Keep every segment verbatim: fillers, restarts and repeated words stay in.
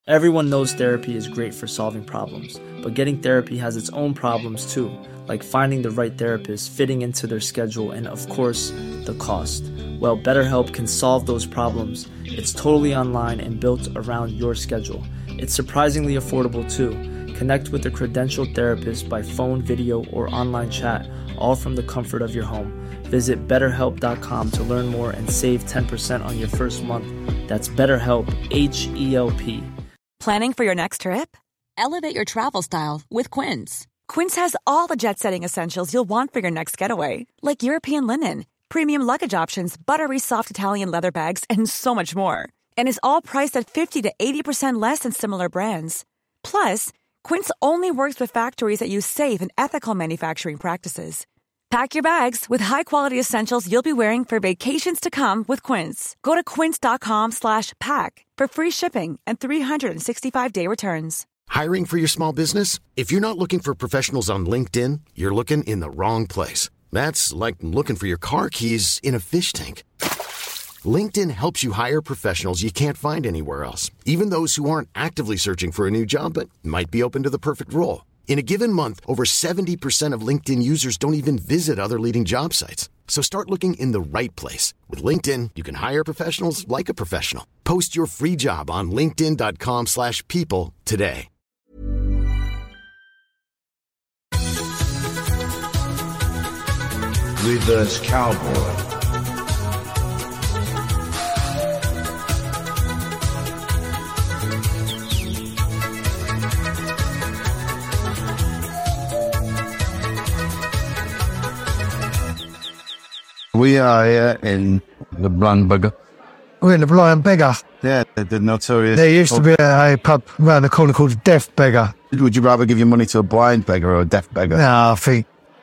Everyone knows therapy is great for solving problems, but getting therapy has its own problems too, like finding the right therapist, fitting into their schedule, and of course, the cost. Well, BetterHelp can solve those problems. It's totally online and built around your schedule. It's surprisingly affordable too. Connect with a credentialed therapist by phone, video, or online chat, all from the comfort of your home. Visit better help dot com to learn more and save ten percent on your first month. That's BetterHelp, H E L P. Planning for your next trip? Elevate your travel style with Quince. Quince has all the jet-setting essentials you'll want for your next getaway, like European linen, premium luggage options, buttery soft Italian leather bags, and so much more. And is all priced at fifty to eighty percent less than similar brands. Plus, Quince only works with factories that use safe and ethical manufacturing practices. Pack your bags with high-quality essentials you'll be wearing for vacations to come with Quince. Go to quince.com slash pack for free shipping and three sixty-five day returns. Hiring for your small business? If you're not looking for professionals on LinkedIn, you're looking in the wrong place. That's like looking for your car keys in a fish tank. LinkedIn helps you hire professionals you can't find anywhere else, even those who aren't actively searching for a new job but might be open to the perfect role. In a given month, over seventy percent of LinkedIn users don't even visit other leading job sites. So start looking in the right place. With LinkedIn, you can hire professionals like a professional. Post your free job on linkedin.com slash people today. Reverse Cowboy. We are here in the Blind Beggar. We're in the Blind Beggar. Yeah, the, the notorious... There used to be a, a pub around the corner called the Deaf Beggar. Would you rather give your money to a blind beggar or a deaf beggar? No, I think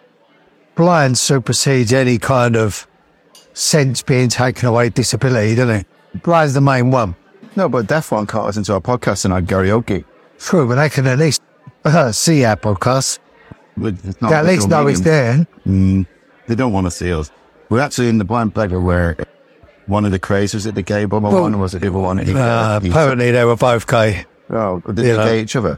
blind supersedes any kind of sense being taken away, disability, doesn't it? Blind's the main one. No, but a deaf one can't listen to our podcast and our karaoke. True, but they can at least uh, see our podcast. It's not they at least know it's there. Mm, they don't want to see us. We're actually in the Blind Beggar where one of the crays was it the gay bummer well, one or was it the other one? Uh, apparently they were both gay. Oh, did they gay each other?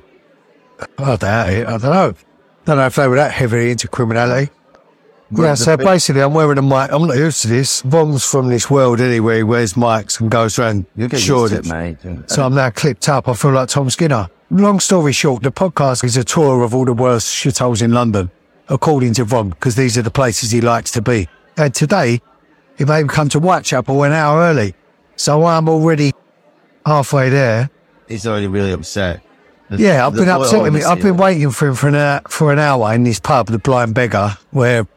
I doubt it. I don't know. I don't know if they were that heavily into criminality. Yeah, so big... basically I'm wearing a mic. I'm not used to this. Bomb's from this world anyway. He wears mics and goes around shorted. Mate. So I'm now clipped up. I feel like Tom Skinner. Long story short, the podcast is a tour of all the worst shitholes in London, according to Ron, because these are the places he likes to be. And today, he made him come to Whitechapel an hour early. So I'm already halfway there. He's already really upset. The, yeah, I've been upset with me. I've been waiting for him for an, hour, for an hour in this pub, the Blind Beggar, where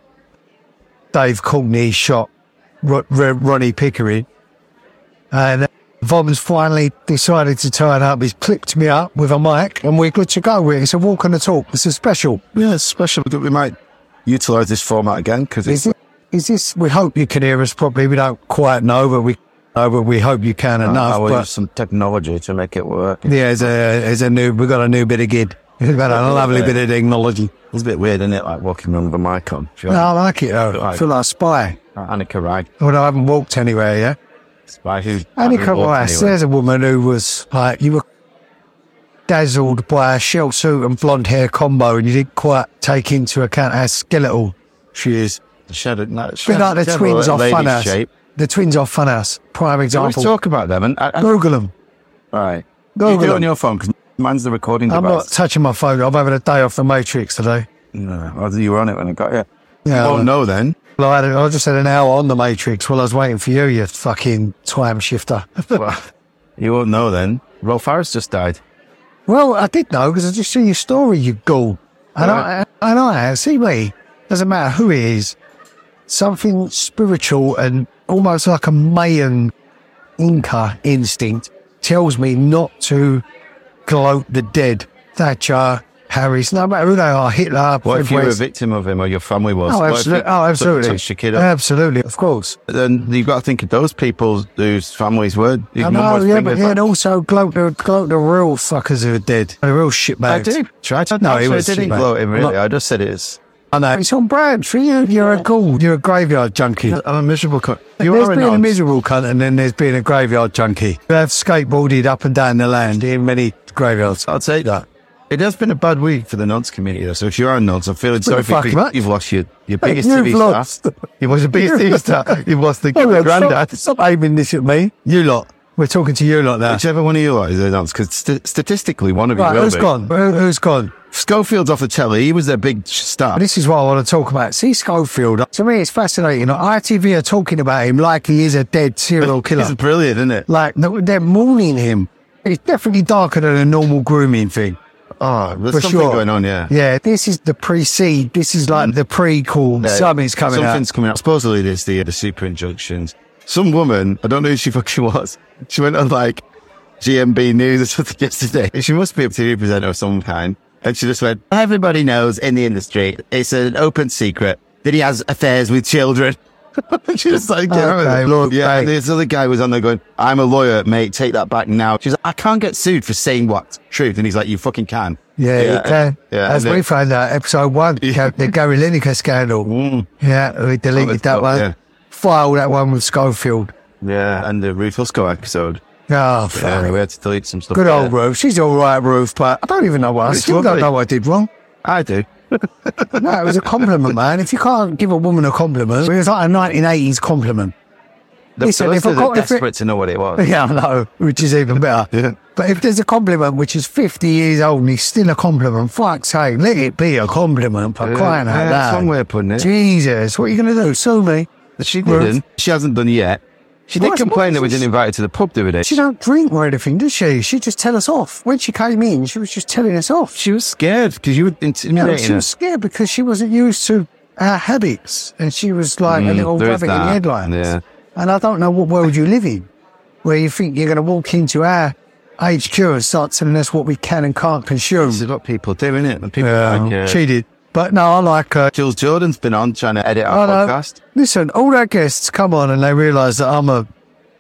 Dave Courtney shot R- R- Ronnie Pickering. And uh, Vom's finally decided to turn up. He's clipped me up with a mic, and we're good to go. It's a walk and a talk. It's a special. Yeah, it's special. We might utilise this format again, because it's... Is, is this... We hope you can hear us properly. We don't quite know, but we... No, but we hope you can uh, enough. I will but, use some technology to make it work. Yeah, there's a, there's a new, we've got a new bit of gid. We've got a lovely bit of technology. It's a bit weird, isn't it? Like walking around with a mic on. No, I like it though. I feel like a spy. Annika Wright. Well, I haven't walked anywhere yet. Spy who? Annika Wright. There's a woman who was like, you were dazzled by a shell suit and blonde hair combo, and you didn't quite take into account how skeletal she is. She had a, no, she had, like the twins off Funhouse. Shape. The twins off Funhouse. Prime example. Let's talk about them. And I, I, Google them. Right. Google you do it them. on your phone because mine's the recording I'm device. I'm not touching my phone. I'm having a day off the Matrix today. No, well, you were on it when I got you. Yeah, you won't know then. Well, I, had, I just had an hour on the Matrix while I was waiting for you, you fucking time shifter. Well, you won't know then. Rolf Harris just died. Well, I did know because I just seen your story, you ghoul. And yeah. I, and I, see me. Doesn't matter who he is. Something spiritual and almost like a Mayan Inca instinct tells me not to gloat the dead. Thatcher, Harris, no matter who they are, Hitler. What if you were a victim of him or your family was? Oh, absolutely. Oh, absolutely. Touch your kid up? Absolutely, of course. Then you've got to think of those people whose families were. I know, yeah, but yeah, and also gloat the, gloat the real fuckers who are dead. The real shitbags. I do. Try to. No, no he was I didn't gloat him, really. Not, I just said it is. I know. It's on brand for you. You're a ghoul. You're a graveyard junkie. I'm a miserable cunt. You There's are a been a nonce. miserable cunt and then there's been a graveyard junkie. You have skateboarded up and down the land in many graveyards. I'll take that. It has been a bad week for the nonce community, though. So if you are a nonce, I'm feeling sorry for fuck you. much. You've lost your, your biggest You've T V lost. star. You was the biggest T V star. You've lost the Oh, look, granddad. Stop, stop aiming this at me. You lot. We're talking to you lot now. Whichever one of you lot is a nonce, because st- statistically, one of you Right, will who's be. gone? Who, who's gone? Schofield's off the telly. He was their big star. This is what I want to talk about. See Schofield. To me, it's fascinating. I T V are talking about him like he is a dead serial killer. It's brilliant, isn't it? Like, they're mourning him. It's definitely darker than a normal grooming thing. Oh, there's For something sure. going on, yeah. Yeah, this is the pre-seed. This is like the prequel. Yeah, Something's coming Something's out. coming out. Supposedly, there's the, the super injunctions. Some woman, I don't know who she fucking was, she went on like G M B News or something yesterday. She must be a T V presenter of some kind. And she just went, everybody knows in the industry, it's an open secret that he has affairs with children. She was like, yeah, Okay, Lord, yeah. right. And this other guy was on there going, I'm a lawyer, mate, take that back now. She's like, I can't get sued for saying what? Truth. And he's like, you fucking can. Yeah, Yeah, you can. yeah, As and we it- found out, episode one, Yeah. the Gary Lineker scandal. Mm. Yeah, we deleted Oh, that that's- one. yeah. File that one with Schofield. Yeah. And the Ruth Husko episode. Oh, fuck. Yeah, we had to delete some stuff. Good old there. Ruth. She's all right, Ruth, but I don't even know what I It's still don't lovely. know what I did wrong. I do. No, it was a compliment, man. If you can't give a woman a compliment, it was like a nineteen eighties compliment. The Listen, if I solicitors got- are if it- desperate to know what it was. Yeah, I know, which is even better. Yeah. But if there's a compliment which is fifty years old and it's still a compliment, fuck's sake, let it be a compliment for crying out Yeah, loud. that's one way of putting it. Jesus, what are you going to do? Sue me? She Ruth. didn't. She hasn't done yet. She did What- complain what that we is didn't this? invite her to the pub the other day. She don't drink or anything, does she? She just tell us off. When she came in, she was just telling us off. She was scared because you were No, intimidating she her. was scared because she wasn't used to our habits. And she was like a Mm, little there is rabbit in the that, headlines. yeah. And I don't know what world you live in, where you think you're going to walk into our H Q and start telling us what we can and can't consume. This is what people do, isn't it? And people Yeah, like, uh, cheated. But no, I like her. Jules Jordan's been on trying to edit our I know. podcast. Listen, all our guests come on and they realise that I'm a,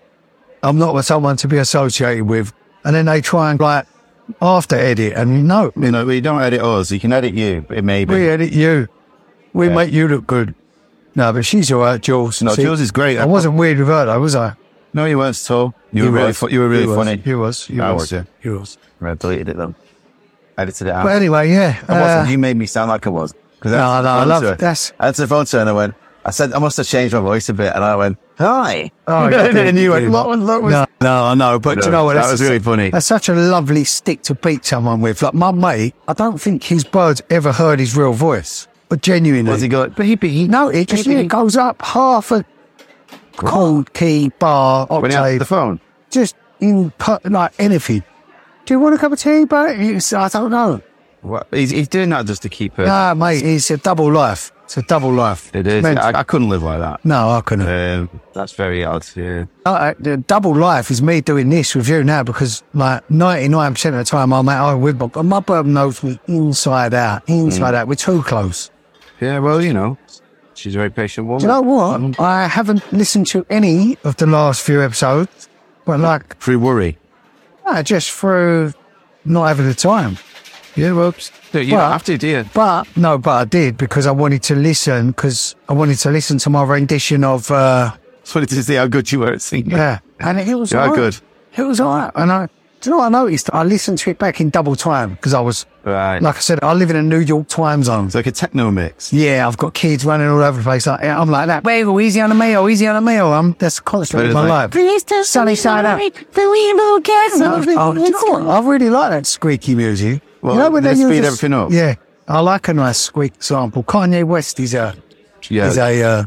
I'm not someone to be associated with, and then they try and like after edit. And no, You know, we don't edit us. You can edit you. It may be. we edit you, we Yeah. make you look good. No, but she's all right, Jules. No, Jules is great. I wasn't weird with her though, was I? No, you weren't at all. You, He were really, was. fu- you were really He was. funny. He was. He I was. was, yeah. He was. I deleted it though. Edited it out. But anyway, yeah. I wasn't. uh, You made me sound like I was. Cause No, no, I love it. that's. I answered the phone to her and I went, I said, I must have changed my voice a bit. And I went, hi. Oh, and you went, what was that? No, no, I know, but No, you know what? that that's was a- really funny. That's such a lovely stick to beat someone with. Like my mate, I don't think his birds ever heard his real voice, but genuinely. What's he got? But he, he, No, it just yeah, it goes up half a chord, key, bar, when he answered octave, the phone. just in pu- like anything. Do you want a cup of tea, but it's, I don't know. What? He's, he's doing that just to keep her. Nah, mate, it's a double life. It's a double life. It is. Mental. I, I couldn't live like that. no, I couldn't. Um, that's very odd. Yeah. Uh, the double life is me doing this with you now because like ninety-nine percent of the time I'm at home with my, but my bird knows me inside out, inside out. We're too close. Yeah. Well, you know, she's a very patient woman. Do you know what? I haven't listened to any of the last few episodes, but like, Through worry. uh, just through not having the time. Yeah. Well, you Well, don't have to, do you? But no, but I did because I wanted to listen because I wanted to listen to my rendition of, uh, Just wanted to see how good you were at singing. yeah, and it was You are all right. good. It was all right. And I, do you know what I noticed? I listened to it back in double time because I was, Right. like I said, I live in a New York time zone. It's like a techno mix. Yeah, I've got kids running all over the place. Like, yeah, I'm like that. Wait, go easy on the meal, easy on the meal. I'm, that's constantly But my it's life. Please tell Sunny side up. The rainbow castle. Oh, do you know what? I really like that squeaky music. Well, you know when they use speed a- everything up. Yeah, I like a nice squeak sample. Kanye West is a, Yeah. is a, uh,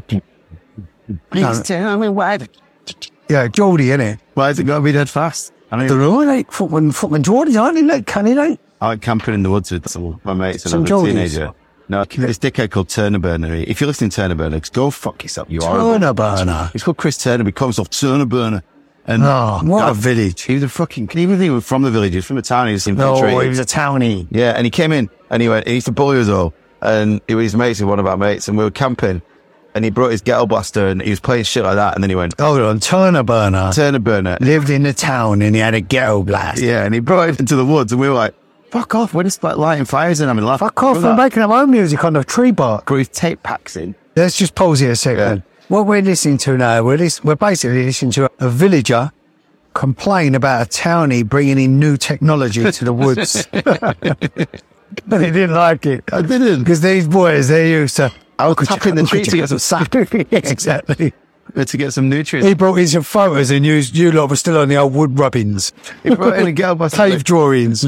Please tell me why. yeah, Geordie, innit? Why has it got to be dead fast? I The know. road, like, fucking, fucking Geordies, aren't they? Like, can they, like? I went camping in the woods with some of my mates and Some another Geordies? teenager. No, this dickhead called Turner Burner. If you're listening to Turner Burner, go fuck yourself. You are. Turner Burner. He's called Chris Turner. He calls himself Turner Burner. And Oh, what a God, village. He was a fucking. He was even from the village. He was from the town. He was No, infiltrated. he was a townie. Yeah, and he came in and he went. He used to bully us all. And he was mates with one of our mates, and we were camping. And he brought his ghetto blaster and he was playing shit like that. And then he went Hold on, Turner Burner Turner Burner. lived in the town and he had a ghetto blast. Yeah, and he brought it into the woods, and we were like, Fuck off. We're just like lighting fires and having laughing. Fuck off. We're making our own music on the tree bark. Groove tape packs in. Let's just pause here a second. Yeah. What we're listening to now, we're, lis- we're basically listening to a, a villager complain about a townie bringing in new technology to the woods. But he didn't like it. I didn't. Because these boys, they're used to... I was tapping the tree to get some sap. Exactly. To get some nutrients. He brought in some photos and you, you lot were still on the old wood rubbings. He brought in a girl by Cave drawings.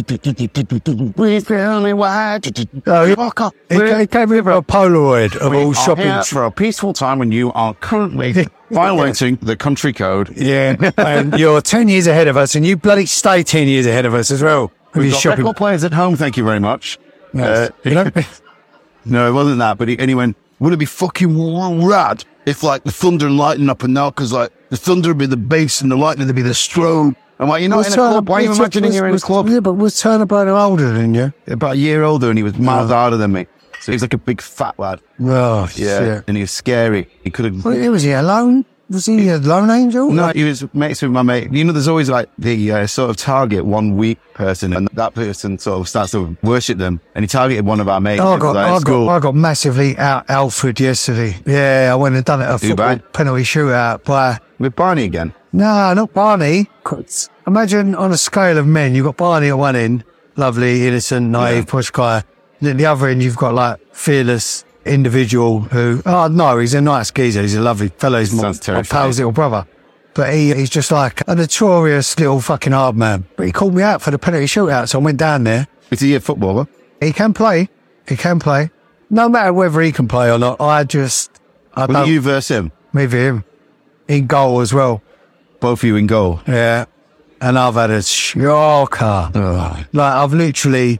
Please tell me why. Oh, he, Fuck up. he, he came with a Polaroid of all shopping. Here for a peaceful time when you are currently violating the country code. Yeah, and you're ten years ahead of us, and you bloody stay ten years ahead of us as well. With We've your got shopping. record players at home, thank you very much. Yes. Uh, You know? no, it wasn't that, but he, and he went, would it be fucking rad if like the thunder and lightning up and now, because like the thunder would be the bass and the lightning would be the strobe. I'm like, you're not Was in a Turner- club. Why are you was- imagining was- you're in a was- club? Yeah, but was Turner Burner older than you? About a year older, and he was miles harder than me. So he was like a big fat lad. Oh, Yeah, shit. and he was scary. He could have. Well, was he alone? Was he a lone angel? No, he was mates with my mate. You know, there's always like the uh, sort of target one weak person, and that person sort of starts to worship them. And he targeted one of our mates. Oh, I It was, got, like, I, at school. got, I got massively out Alfred yesterday. Yeah, I went and done it at a Who, football Barney? penalty shootout by... with Barney again. No, not Barney. Imagine on a scale of men, you've got Barney at one end, lovely, innocent, naive, Yeah. push guy. And at the other end, you've got like fearless individual who, oh no, he's a nice geezer. He's a lovely fellow. He's my, Sounds my terrifying. pal's little brother. But he, he's just like a notorious little fucking hard man. But he called me out for the penalty shootout, so I went down there. Is he a footballer? He can play. He can play. No matter whether he can play or not, I just, I Will don't, you verse him? maybe him. In goal as well. Both of you in goal. Yeah. And I've had a shocker. Like, I've literally,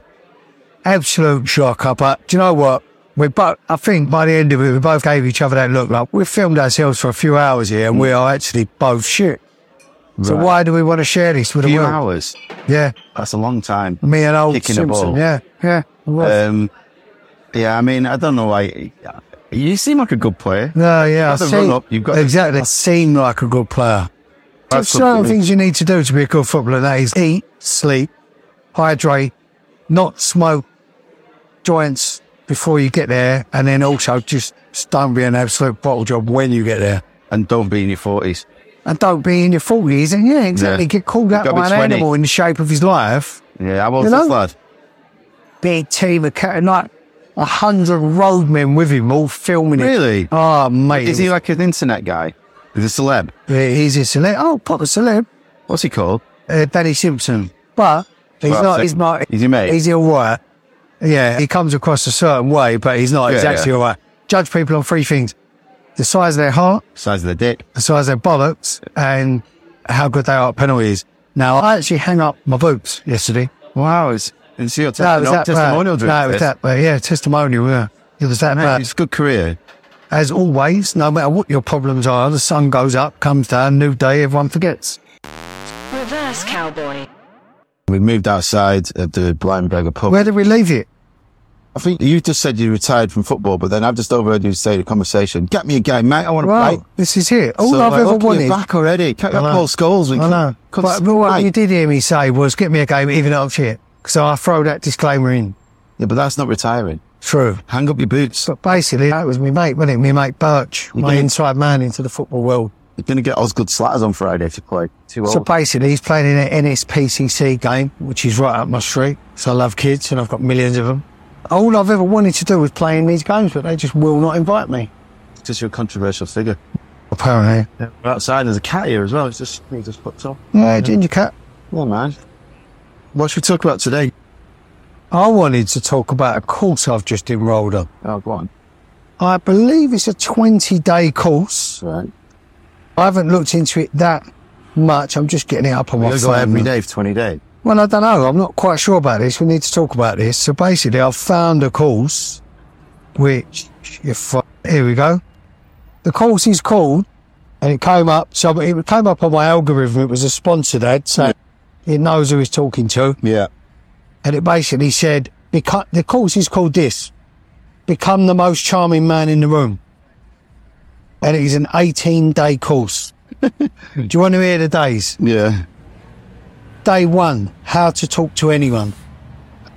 absolute shocker. But do you know what? We both, I think by the end of it, we both gave each other that look like we filmed ourselves for a few hours here and we are actually both shit. So Right. why do we want to share this with A the few world? hours. Yeah. That's a long time. Me and old Kicking a Simpson. ball. Yeah. Yeah. it was. Um, yeah, I mean, I don't know why. You seem like a good player. No, yeah, I got the see, run up, you've got- exactly. I seem like a good player. There's That's certain something. things you need to do to be a good footballer. That is eat, sleep, hydrate, not smoke joints before you get there, and then also just don't be an absolute bottle job when you get there. And don't be in your forties. And don't be in your forties, and yeah, exactly, Yeah. get called out Gotta by be an twenty. animal in the shape of his life. Yeah, how old You is know? this lad? Big team of cat, like a hundred roadmen with him, all filming it. Really? Oh, mate. Is he like an internet guy? Is he a celeb? Yeah, he's a celeb. Oh, proper celeb. What's he called? Uh, Danny Simpson. But he's Well, not, so- he's not, He's your mate? he's all right. Yeah, he comes across a certain way, but he's not Yeah, exactly yeah. all right. Judge people on three things: the size of their heart, Size of the dick. the size of their bollocks, and how good they are at penalties. Now, I actually hung up my boobs yesterday. Wow, it's, it's your No, it testi- was that testimonial. bad. No, it was that bad. Yeah, testimonial, yeah. It was that bad. It's a good career. As always, no matter what your problems are, the sun goes up, comes down, new day, everyone forgets. Reverse cowboy. We moved outside of the Blindberger pub. Where did we leave it? I think you just said you retired from football, but then I've just overheard you say the conversation. Get me a game, mate. I want to play. Well, this is it. All So, I've like, ever look, you're wanted. back already. Can't I get know. Paul Scholes. I know. But, but what you did hear me say was, get me a game even though I'm shit. So I throw that disclaimer in. Yeah, but that's not retiring. True. Hang up your boots. But basically, that was me mate, wasn't it? Me mate Birch, You my did. inside man into the football world. You're going to get Osgood Slatters on Friday if you play. Too So old. basically, he's playing in an N S P C C game, which is right up my street. So I love kids and I've got millions of them. All I've ever wanted to do was play in these games, but they just will not invite me. Just you're a controversial figure. Apparently. Yeah. We're outside, there's a cat here as well. It's just, he just puts up. Yeah, ginger cat. Oh, man. What should we talk about today? I wanted to talk about a course I've just enrolled on. Oh, go on. I believe it's a twenty-day course. Right. I haven't looked into it that much. I'm just getting it up on my We'll go phone. every day for twenty days. Well, I don't know. I'm not quite sure about this. We need to talk about this. So basically, I've found a course which, if I, here we go. The course is called, and it came up. So it came up on my algorithm. It was a sponsored ad, so it knows who it's talking to. Yeah. And it basically said, beco- the course is called this: Become the most charming man in the room. And it is an eighteen-day course. Do you want to hear the days? Yeah. Day one, how to talk to anyone.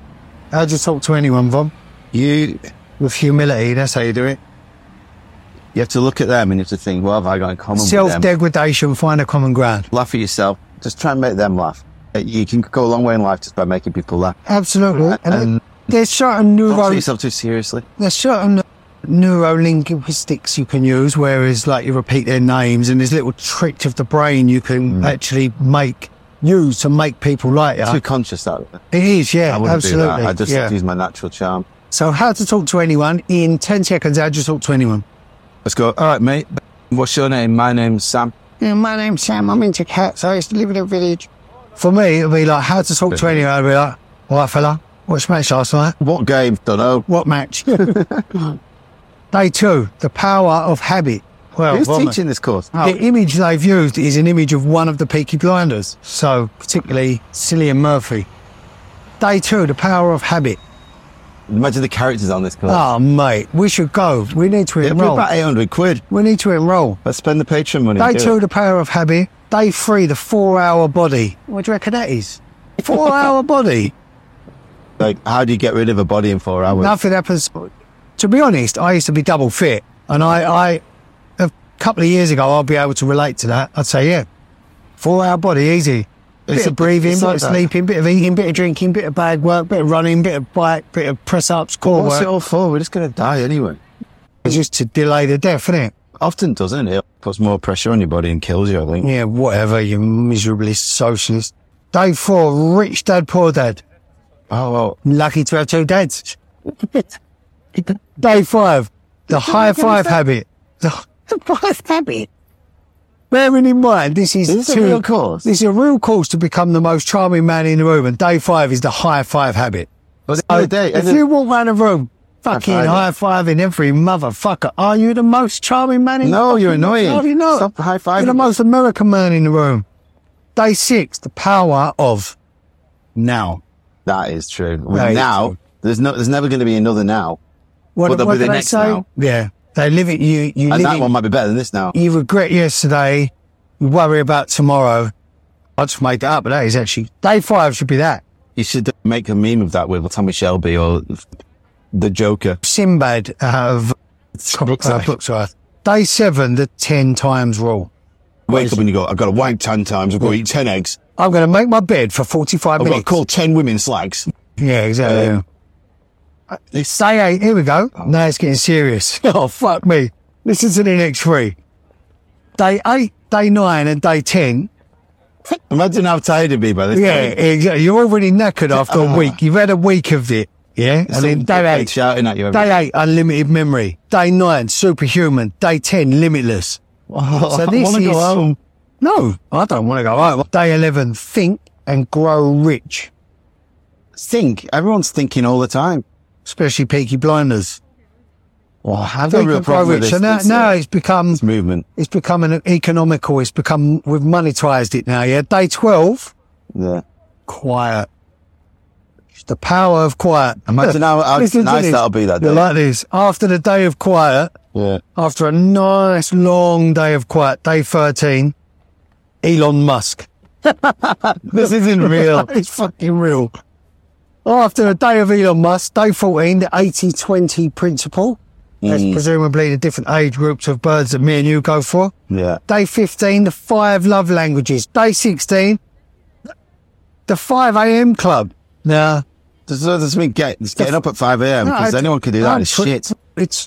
How do you talk to anyone, Vom? You, With humility, that's how you do it. you have to look at them and you have to think, what have I got in common with them? Self-degradation, find a common ground. Laugh at yourself. Just try and make them laugh. You can go a long way in life just by making people laugh. Absolutely. And, And there's certain don't neuro, take yourself too seriously. there's certain neuro-linguistics you can use, whereas like you repeat their names and there's little tricks of the brain you can actually make, use to make people like you. Too conscious that. It is, yeah, I wouldn't absolutely. do that. I just yeah. use my natural charm. So how to talk to anyone in ten seconds, how do you talk to anyone? Let's go. All right, mate. What's your name? My name's Sam. Yeah, my name's Sam. I'm into cats. I used to live in a village. For me, it'll be like, how to talk to anyone. I'll be like, all right, fella, watched match last night? What game? Don't know. What match? Day two, the power of habit. Well, Who's Vomit. teaching this course? The image they've used is an image of one of the Peaky Blinders, so particularly Cillian Murphy. Day two, the power of habit. Imagine the characters on this course. Oh, mate, we should go. We need to It'll be enroll. about eight hundred quid. We need to enroll. Let's spend the Patreon money. Day and do two, it. the power of habit. Day three, the four-hour body. What do you reckon that is? Four-hour body. Like, how do you get rid of a body in four hours? Nothing happens. To be honest, I used to be double fit, and I, I, a couple of years ago, I'll be able to relate to that. I'd say, yeah, four-hour body, easy. Bit It's of a- breathing, it's bit like of that. sleeping, bit of eating, bit of drinking, bit of bag work, bit of running, bit of bike, bit of press-ups, core What's work. it all for? We're just going to die anyway. It's just to delay the death, isn't it? Often doesn't it? Puts more pressure on your body and kills you, I think. Yeah, whatever, you miserably socialist. Day four, rich dad, poor dad. Oh, well. Lucky to have two dads. Day five, the high five habit. The Five habit. Bearing in mind, this is, Is this a to- real course? This is a real course to become the most charming man in the room, and day five is the high five habit. Was it So the day? if you walk around the room, fucking High high fiving every motherfucker, are you the most charming man in the room? No, you're annoying. No, you're not. Stop high-fiving. You're the most American man in the room. Day six, the power of now. That is true. With That is now, true. there's no, there's never going to be another now. What, But there'll what be the do they next say? now. Yeah, they live it. You, you And live that it. one might be better than this now. You regret yesterday. You worry about tomorrow. I just made that up, but that is actually day five should be that. You should make a meme of that with Tommy Shelby or the Joker. Sinbad out of Brooks uh, Eye. Brooks Eye. Day seven, the ten times rule. Wake up and you go, I've got to wank ten times, I've got to eat ten eggs, I'm going to make my bed for forty-five I've got to minutes. call ten women slags. Yeah, exactly. Um, It's day eight. Here we go. Now it's getting serious. Oh, fuck me. Listen to the next three. Day eight, day nine, and day ten. Imagine how tired you'd be by this Yeah, time. exactly. You're already knackered after a week. You've had a week of it. Yeah, and then day Like eight. shouting at you. every- Day eight, unlimited memory. Day nine, superhuman. Day ten, limitless. Oh, So I this want to is- go home. No, I don't want to go home. Day eleven, think and grow rich. Think. Everyone's thinking all the time. Especially Peaky Blinders. Well, I've got a Think real and grow problem with rich. this, So now, this, now uh, it's become, this movement. it's become an economical. It's become, we've monetized it now, yeah? Day twelve, Yeah. quiet. It's the power of quiet. Imagine how, how Listen to nice this. that'll be that You're day. like this. After the day of quiet, Yeah. after a nice long day of quiet, day thirteen, Elon Musk. This isn't real. It's fucking real. After a day of Elon Musk, day fourteen, the eighty twenty principle. That's Mm. presumably the different age groups of birds that me and you go for. Yeah. Day fifteen, the five love languages. Day sixteen, the five a.m. club. Now, Does that does mean get, it's getting up at five a.m. no, because it's- anyone can do no, that. It's tw- shit. It's,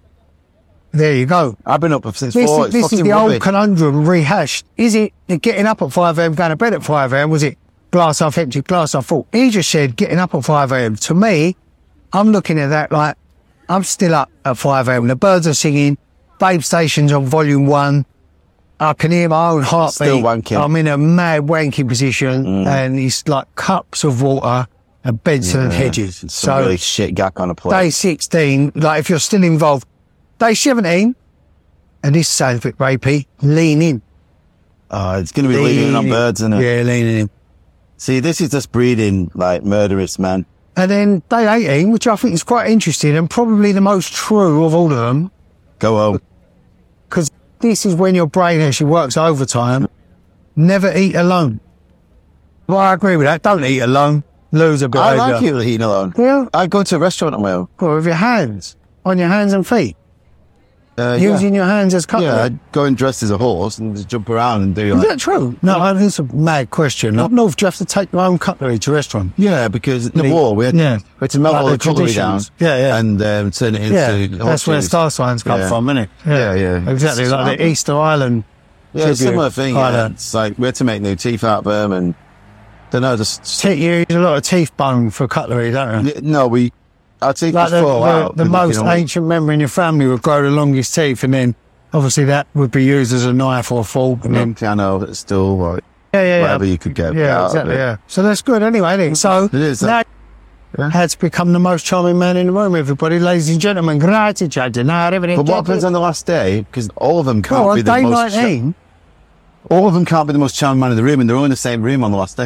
there you go. I've been up since This, four. is, It's this is fucking the old rubbish. conundrum rehashed. Is it getting up at five a.m., going to bed at five a.m.? Was it glass half empty, glass half full? He just said getting up at five a.m. To me, I'm looking at that like, I'm still up at five a.m. The birds are singing, Babe Station's on volume one. I can hear my own heartbeat. Still wanking. I'm in a mad wanking position, and it's like cups of water and Benson and Hedges. It's some So really shit gack on a plate. day sixteen, like if you're still involved, day seventeen, and this sounds a bit rapey, lean in. Oh, it's going to be leaning in on birds, isn't it? Yeah, leaning in. See, this is just breeding like murderous men. And then day eighteen, which I think is quite interesting and probably the most true of all of them, Go home. because this is when your brain actually works overtime. Never eat alone. Well, I agree with that. Don't eat alone. loser behaviour. I like it eating alone. Yeah. I go to a restaurant on my own. Well, with your hands, on your hands and feet. Uh, Using yeah. your hands as cutlery. Yeah, I'd go and dress as a horse and just jump around and do Is like... that true? No, I think it's a mad question. Up north, do you have to take your own cutlery to a restaurant? Yeah, because in the Really? war, we had, Yeah. we had to melt Like all the the cutlery down traditions. Yeah, yeah. and um, turn it into Yeah, horse that's where shoes. star signs come Yeah. from, isn't it? Yeah, yeah. Exactly, It's like the smart. Easter Island. Yeah, tribute similar thing. Yeah. kinda. It's like we had to make new teeth out of them and... don't know, just... Te- you use a lot of teeth bone for cutlery, don't you? Yeah, no, we... Our teeth Like just the, fall the, out. the and, most you know, ancient member in your family would grow the longest teeth, and then obviously that would be used as a knife or a fork. And then, piano, it's still like... yeah, yeah, whatever yeah. you could get Yeah, out of exactly, it. yeah. So that's good anyway, isn't it? So It is, now yeah. had to become the most charming man in the room, everybody. Ladies and gentlemen, grazie, Giardinara, everything. But what happens on the last day? Because all of them can't Come on, be the day most... nineteen. all of them can't be the most charming man in the room, and they're all in the same room on the last day.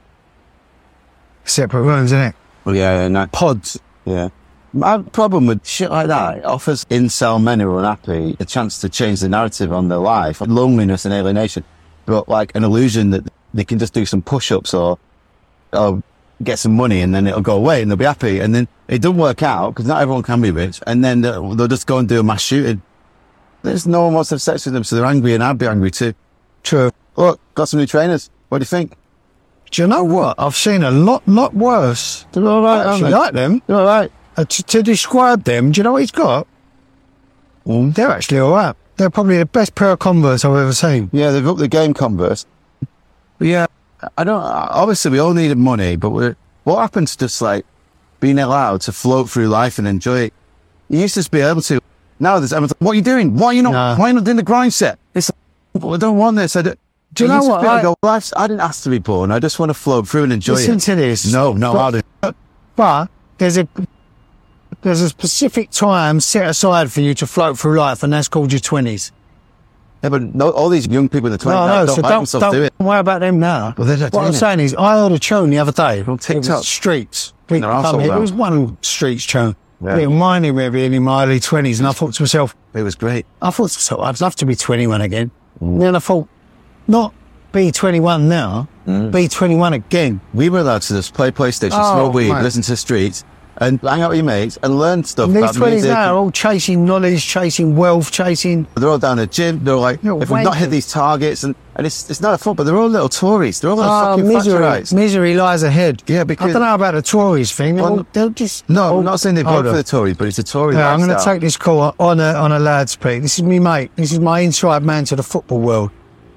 Separate rooms, isn't it? Well, yeah, no. Pods. Yeah. My problem with shit like that, it offers incel men who are unhappy a chance to change the narrative on their life, loneliness and alienation, but like an illusion that they can just do some push-ups or, or get some money and then it'll go away and they'll be happy. And then it doesn't work out because not everyone can be rich. And then they'll, they'll just go and do a mass shooting. There's no one wants to have sex with them, so they're angry and I'd be angry too. True. Look, got some new trainers. What do you think? Do you know what? I've seen a lot, lot worse. They're all right, I aren't actually they? like them. They're all right. Uh, to, to describe them, do you know what he's got? Mm. They're actually all right. They're probably the best pair of Converse I've ever seen. Yeah, they've upped the game, Converse. But yeah, I don't, obviously we all needed money, but we're, what happened to just like being allowed to float through life and enjoy it? You used to just be able to. Now there's everyone's like, what are you doing? Why are you not, Nah. why are you not doing the grind set? It's like, well, I don't want this. I don't, Do you I know used to what? be able to I- go, life's, I didn't ask to be born. I just want to float through and enjoy Listen it. to this. No, no, But- I didn't. But there's a there's a specific time set aside for you to float through life, and that's called your twenties. Yeah, but no, all these young people in the twenties No, now no, don't so like don't, themselves don't do it. worry about them now. Well, they're not what doing I'm it. saying is, I heard a tune the other day. On It TikTok. was Streets. Putting their Come arseholes here. It out. was one Streets tune. Yeah. It reminded me of being in my early twenties, and I thought to myself, It was great. I thought to myself, I'd love to be twenty-one again. Mm. And then I thought, not be twenty-one now, Mm. be twenty-one again. We were allowed to just play PlayStation, Oh, smoke weed, mate. listen to Streets, and hang out with your mates and learn stuff And these about twenties music. now are all chasing knowledge, chasing wealth, chasing... They're all down the gym. They're like, You're if we've not wanking. hit these targets, and, and it's it's not a fault, but they're all little Tories. They're all little Oh, fucking misery, Thatcherites. misery lies ahead. Yeah, I because don't know about the Tories thing. They're, Well, all, they're just... no, all- I'm not saying they Hold vote for on. the Tories, but it's a Tory Yeah, I'm going to lifestyle. take this call on a, on a loudspeaker. This is me, mate. This is my inside man to the football world.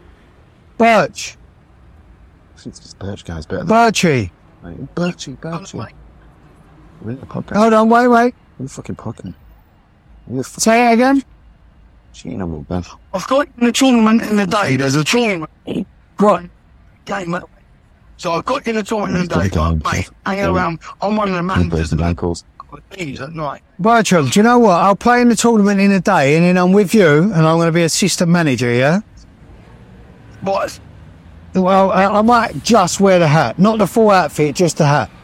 Birch. This Birch guy's better than Birchie. Birchie, Birchie. We're in the podcast. Hold on, wait, wait. We're in the fucking podcast. We're the fucking Say it again. cheating on me, Ben. I've got in the tournament in the day. There's a tournament. Right. Game. mate. So I've got in the tournament in the day. Game, Like, mate, so- hanging around. I'm one of the managers and ankles. these at night. Bertram, do you know what? I'll play in the tournament in a day and then I'm with you and I'm going to be assistant manager, yeah? What? Well, I, I might just wear the hat. Not the full outfit, just the hat.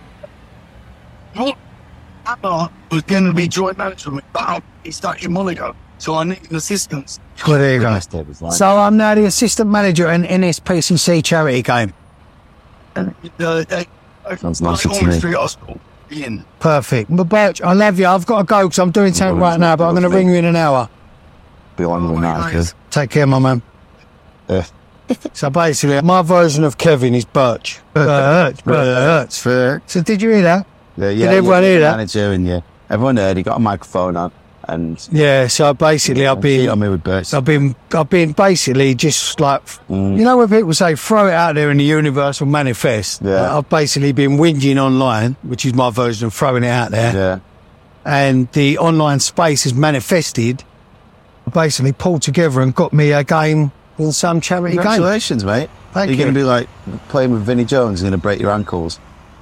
What? Abba was going to be joint manager with me, but he's stuck in Monaco. So I need an assistance. Well, there you go. Nice day was like. So I'm now the assistant manager in N S P C C charity game. And the other day, I Sounds was nice to Ormond me. Street Hospital. In. Perfect. But Birch, I love you. I've got to go because I'm doing something right now, but I'm going to ring you in an hour. Be on with that, kid. Take care, my man. Yeah. So basically, my version of Kevin is Birch. Birch, Birch. Fair. So did you hear that? Yeah, Did everyone yeah, hear that? Manager and yeah, everyone heard. He got a microphone on, and Yeah. So basically, I've cheated on been, me with Birch. I've been, I've been basically just like, Mm. you know, when people say throw it out there in the universal manifest. Yeah. I've basically been whinging online, which is my version of throwing it out there. Yeah. And the online space has manifested, basically pulled together and got me a game in some charity game. Congratulations, mate. Thank You're you. going to be like playing with Vinnie Jones. You're going to break your ankles.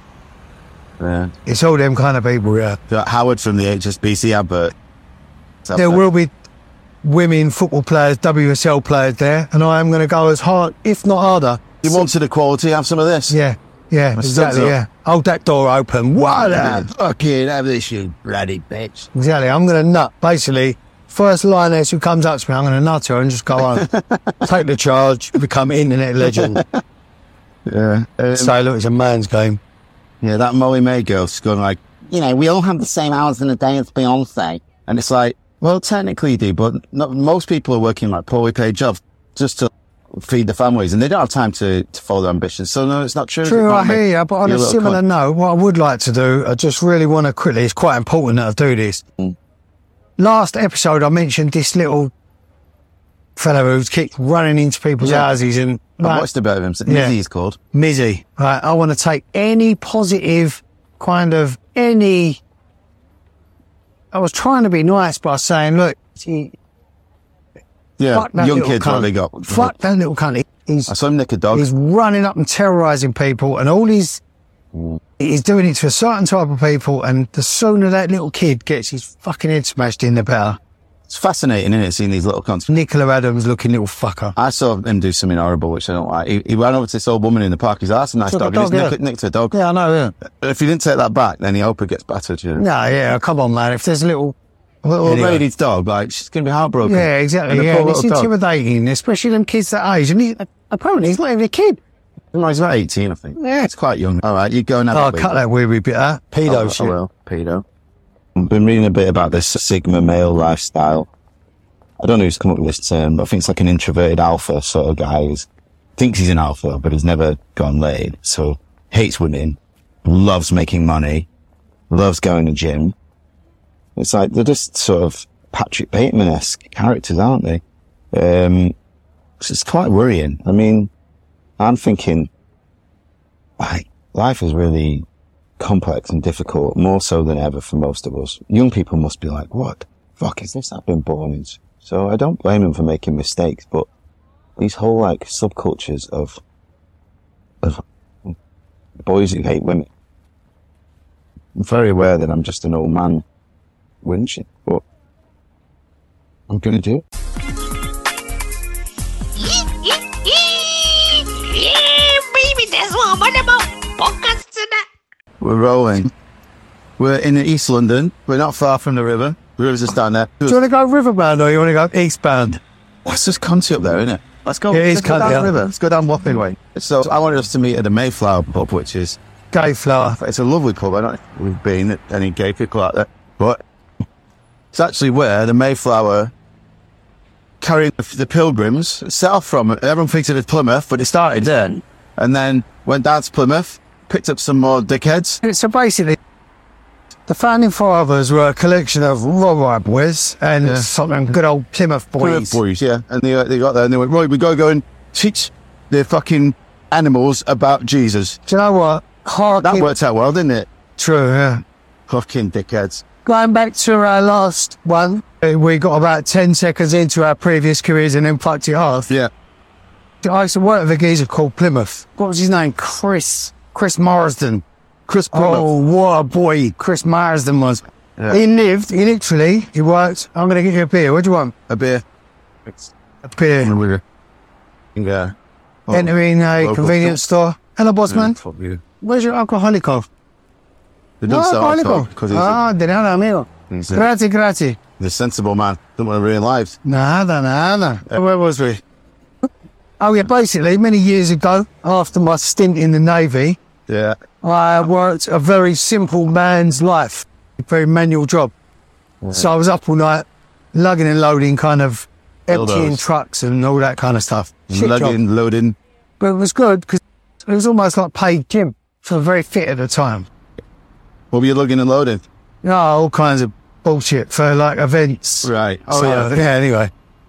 Yeah. It's all them kind of people, yeah. Like Howard from the H S B C advert. So There will be women football players, W S L players there, and I am going to go as hard, if not harder. You wanted equality? Have some of this. Yeah, yeah, That's exactly, up. yeah. Hold that door open. What? Fucking have this, you bloody bitch. Exactly, I'm going to nut. Basically, first lioness who comes up to me, I'm going to nut her and just go on. Take the charge, become internet legend. Yeah. Um, Say, look, it's a man's game. Yeah, that Molly May girl, she's going like, you know, we all have the same hours in a day as Beyonce. And it's like, well, technically you do, but not, most people are working like poorly paid jobs just to feed the families, and they don't have time to, to follow their ambitions. So no, it's not true. True, I hear you, but on a similar note, what I would like to do, I just really want to quickly, it's quite important that I do this. Mm. Last episode, I mentioned this little fellow who's kept running into people's yeah. houses and... Like, what's the better of him? Mizzy yeah. he's called. Mizzy. Right, I want to take any positive kind of, any... I was trying to be nice by saying, look, he, yeah, fuck that young kid what they got. Fuck that little cunt. He's, I saw him nick a dog. He's running up and terrorising people, and all he's, mm. he's doing it to a certain type of people, and the sooner that little kid gets his fucking head smashed in, the better. It's fascinating, isn't it, seeing these little cunts? Nicola Adams looking little fucker. I saw him do something horrible, which I don't like. He, he ran over to this old woman in the park. He's like, that's a nice Took dog. dog and he's yeah. nicked, nicked a dog. Yeah, I know, yeah. If you didn't take that back, then he hope it gets battered. You know? No, yeah, come on, man. If there's a little... Little anyway. lady's dog, like, she's going to be heartbroken. Yeah, exactly. Yeah, and it's intimidating, dog. Especially them kids that age. And he, apparently, he's not even a kid. No, he's about eighteen, I think. Yeah. It's quite young. All right, you go and have oh, a cut that weird bit out. Pedo oh, shit. Oh, well, pedo. I've been reading a bit about this Sigma male lifestyle. I don't know who's come up with this term, but I think it's like an introverted alpha sort of guy who thinks he's an alpha, but has never gone laid. So, hates women, loves making money, loves going to the gym. It's like, they're just sort of Patrick Bateman-esque characters, aren't they? Um, so it's quite worrying. I mean, I'm thinking, like, life is really complex and difficult, more so than ever for most of us. Young people must be like, what the fuck is this I've been born into? So I don't blame them for making mistakes, but these whole, like, subcultures of, of boys who hate women. I'm very aware that I'm just an old man winching, but I'm gonna do it. Yeah, baby, that's what I'm about. Podcasts and that. We're rolling. We're in East London. We're not far from the river. The river's just down there. Do you want to go riverbound or you want to go eastbound? Well, it's just country up there, isn't it? Let's go. Yeah, it is let's go down country, the river. Let's go down Wapping Way. So I wanted us to meet at the Mayflower pub, which is Gay Flower. It's a lovely pub. I don't know if we've been at any gay people out there, but it's actually where the Mayflower, carrying the, the pilgrims, set off from. Everyone thinks it was Plymouth, but it started there, and then went down to Plymouth, picked up some more dickheads. So basically, the founding fathers were a collection of Rottweiler boys and yeah. some good old Plymouth boys. Plymouth boys, yeah. And they, they got there and they went, right, we got to go and teach the fucking animals about Jesus. Do you know what? Hard that worked out well, didn't it? True, yeah. Fucking dickheads. Going back to our last one, we got about ten seconds into our previous careers and then fucked it off. Yeah. I used to work with a geezer called Plymouth. What was his name? Chris. Chris Marsden. Chris Plymouth. Oh, what a boy Chris Marsden was. Yeah. He lived, he literally, he worked, I'm going to get you a beer. What do you want? A beer. A beer. Yeah. Oh, entering a convenience store. Hello, boss yeah, man. Fuck you. Where's your alcoholic off? They don't no, alcoholic. Ah, de nada, amigo. Grazie, grazie. He's a sensible man. Don't want to ruin lives. Nada, nada. Uh, Where was we? Oh, yeah, basically, many years ago, after my stint in the Navy, yeah, I worked a very simple man's life, a very manual job. Yeah. So I was up all night, lugging and loading, kind of emptying Dildos. trucks and all that kind of stuff. Shit lugging, job. loading. But it was good because it was almost like paid gym. So very fit at the time. What were you lugging and loading? No, oh, all kinds of bullshit for like events. Right. Oh, so, yeah. Yeah, anyway.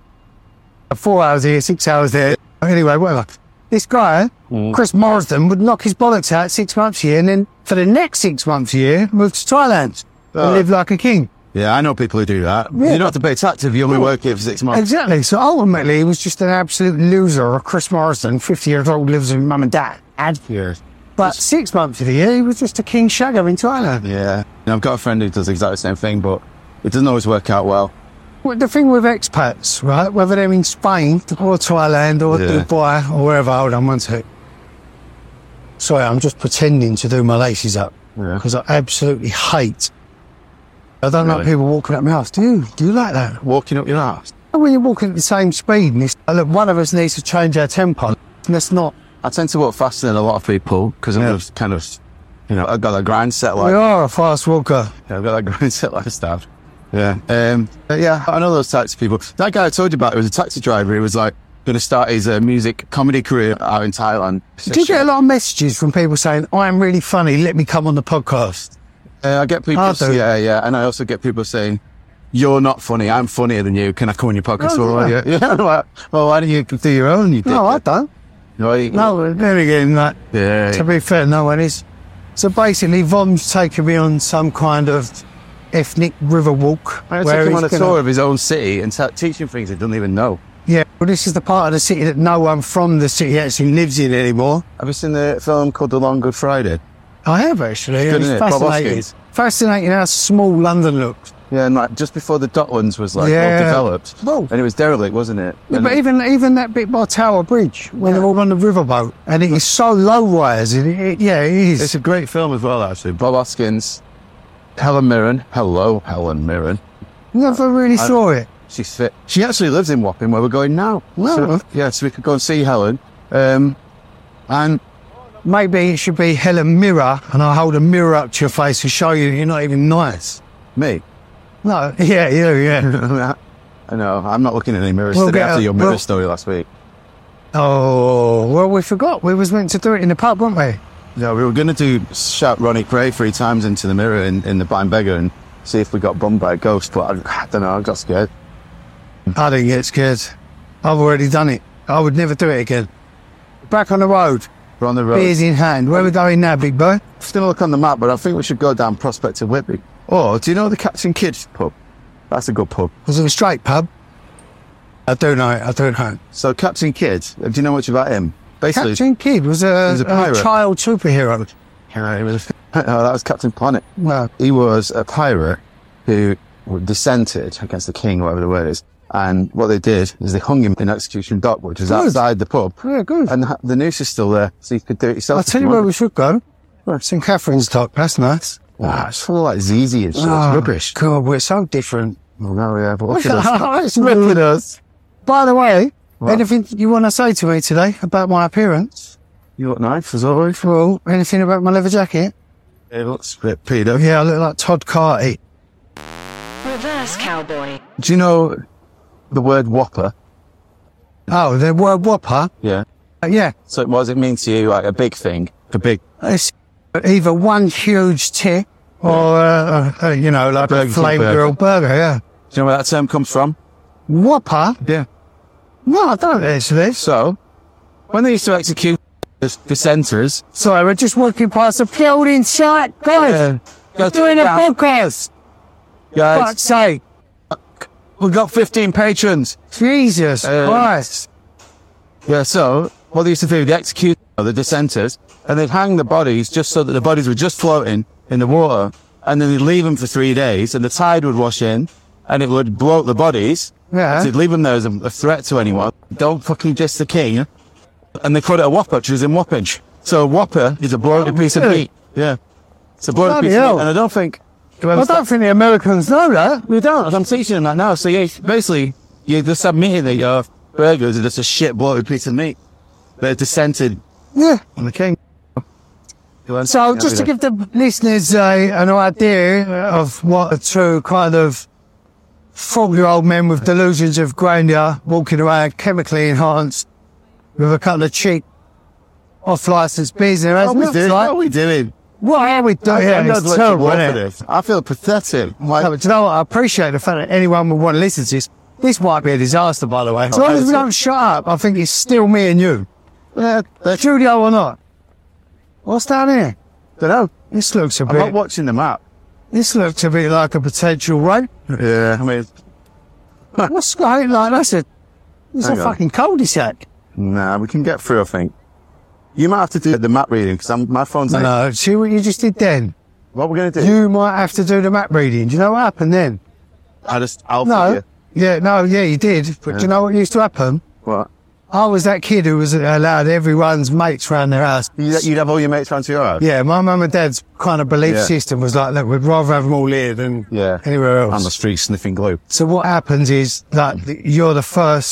Four hours here, six hours there. Anyway, whatever. This guy, mm. Chris Marsden, would knock his bollocks out six months a year and then for the next six months a year, move to Thailand oh. and live like a king. Yeah, I know people who do that. Yeah. You don't have to pay tax if you only work here for six months. Exactly. So ultimately, he was just an absolute loser. Chris Marsden, fifty years old, lives with mum and dad. Yeah. But just, six months of the year, he was just a king shagger in Thailand. Yeah. And I've got a friend who does exactly the same thing, but it doesn't always work out well. Well, the thing with expats, right, whether they're in Spain or Thailand or yeah. Dubai or wherever, hold on one sec. Sorry, I'm just pretending to do my laces up because yeah. I absolutely hate. I don't really? like people walking up my house. Do you? Do you like that? Walking up your house? When you're walking at the same speed, and it's, look, one of us needs to change our tempo, and that's not. I tend to walk faster than a lot of people because I'm yeah. just kind of You know, I've got a grind set like. We are a fast walker. Yeah, I've got that grind set lifestyle. Yeah. Um, yeah, I know those types of people. That guy I told you about, he was a taxi driver. He was like going to start his uh, music comedy career out in Thailand. Do you get a lot of messages from people saying, I am really funny, let me come on the podcast? Uh, I get people, I do. yeah, yeah. And I also get people saying, you're not funny, I'm funnier than you. Can I come on your podcast? Oh, well, yeah. yeah. yeah. Well, well, why don't you do your own? You No, I don't. No, you, No, then again, like, yeah, to be fair, no one is. So basically, Vom's taken me on some kind of ethnic river walk. I where took him on a he's tour gonna- of his own city and t- teaching things he doesn't even know. Yeah, well, this is the part of the city that no one from the city actually lives in anymore. Have you seen the film called The Long Good Friday? I have actually. Good, and isn't it's it? Bob fascinating. Hoskins. Fascinating how small London looks. Yeah, and like just before the Docklands was like Yeah. well developed. Well, And it was derelict, wasn't it? yeah, And but even even that bit by Tower Bridge, when they're all on the riverboat, and it is so low-rise. It, it, yeah, it is. it's a great film as well, actually. Bob Hoskins, Helen Mirren. Hello, Helen Mirren. Never really I- saw it. She's fit. She actually lives in Wapping, where we're going now. No. So, yeah, so we could go and see Helen. Um, and Maybe it should be Helen Mirror, and I hold a mirror up to your face to show you you're not even nice. me. No, yeah, you, yeah. I know. I'm not looking at any mirrors We'll today get after a- your mirror we'll- story last week. Oh, well, we forgot. We was meant to do it in the pub, weren't we? Yeah, we were going to do shout Ronnie Cray three times into the mirror in, in the Blind Beggar and see if we got bummed by a ghost, but I, I don't know. I got scared. I didn't get scared. I've already done it. I would never do it again. Back on the road, We're on the road. beers in hand. Where are we going now, big boy? Still look on the map, but I think we should go down Prospect to Whitby. Oh, do you know the Captain Kidd pub? That's a good pub. Was it a straight pub? I do know it. I do know it. So Captain Kidd, do you know much about him? Basically, Captain Kidd was a, was a a pirate. child superhero. Yeah, he was. Oh, that was Captain Planet. Well, He was a pirate who dissented against the king, whatever the word is. And what they did is they hung him in Execution Dock, which is Good. outside the pub. yeah, good. And the, the noose is still there, so you could do it yourself. I'll if tell you wanted. where we should go. Saint Catherine's Dock. That's nice. Ah, it's full of like Z Z and shit. Oh, It's rubbish. God, we're so different. Oh, no, yeah, but look Look at at us. us. Look at us. By the way, What? anything you want to say to me today about my appearance? You look nice, as always. Well, anything about my leather jacket? It looks a bit pedo. Yeah, I look like Todd Carty. Reverse cowboy. Do you know the word whopper? Oh, the word whopper? Yeah. Uh, yeah. So what does it mean to you, like a big thing? A big... It's either one huge tit or, uh, uh, you know, like a Burger King flame burger. grilled burger, yeah. Do you know where that term comes from? Whopper? Yeah. No, I don't actually. So, when they used to execute the dissenters... Sorry, we're just walking past a building site. Guys, we're doing a podcast. Guys, Fuck's sake. we've got fifteen patrons. Jesus Uh, Christ. Yeah, so, what they used to do, they execute the dissenters, and they'd hang the bodies just so that the bodies were just floating in the water, and then they'd leave them for three days, and the tide would wash in, and it would blow up the bodies. Yeah. So they'd leave them there as a, a threat to anyone. Don't fucking diss the king. And they called it a whopper, which is in Wappage. So a whopper is a bloated piece of really? meat. Yeah. It's a bloated Bloody piece of hell. meat, and I don't think... I don't think the Americans know that. We don't. I'm teaching them that now. So yeah, basically, you're just admitting that your burgers are just a shit bloated piece of meat. They're dissented Yeah. on the king. So just to give the listeners uh, an idea of what a true kind of forty-year-old men with delusions of grandeur walking around chemically enhanced with a couple of cheap off-licence beers in their hands What are we looks doing? like. What are we doing? What are we doing? Yeah, I'm not it's letting terrible, you walk isn't for it? this. I feel pathetic. Like, No, but do you know what? I appreciate the fact that anyone would want to listen to this. This might be a disaster, by the way. As long as we don't shut up, I think it's still me and you. yeah, they're- Studio or not. What's down here? don't know. This looks a I'm not bit... watching the map. This looks a bit like a potential rape. Yeah, I mean, What's going like? That's a... It's Hang a on. fucking cul-de-sac. nah, we can get through, I think. You might have to do the map reading, because my phone's No, like, no, see what you just did then? what we're going to do? You might have to do the map reading. Do you know what happened then? I just, I'll No. figure. Yeah, no, yeah, you did. But do you know what used to happen? What? I was that kid who was allowed everyone's mates round their house. You'd, you'd have all your mates round to your house? Yeah, my mum and dad's kind of belief Yeah. system was like, look, we'd rather have them all here than Yeah. anywhere else. On the street sniffing glue. So what happens is that you're the first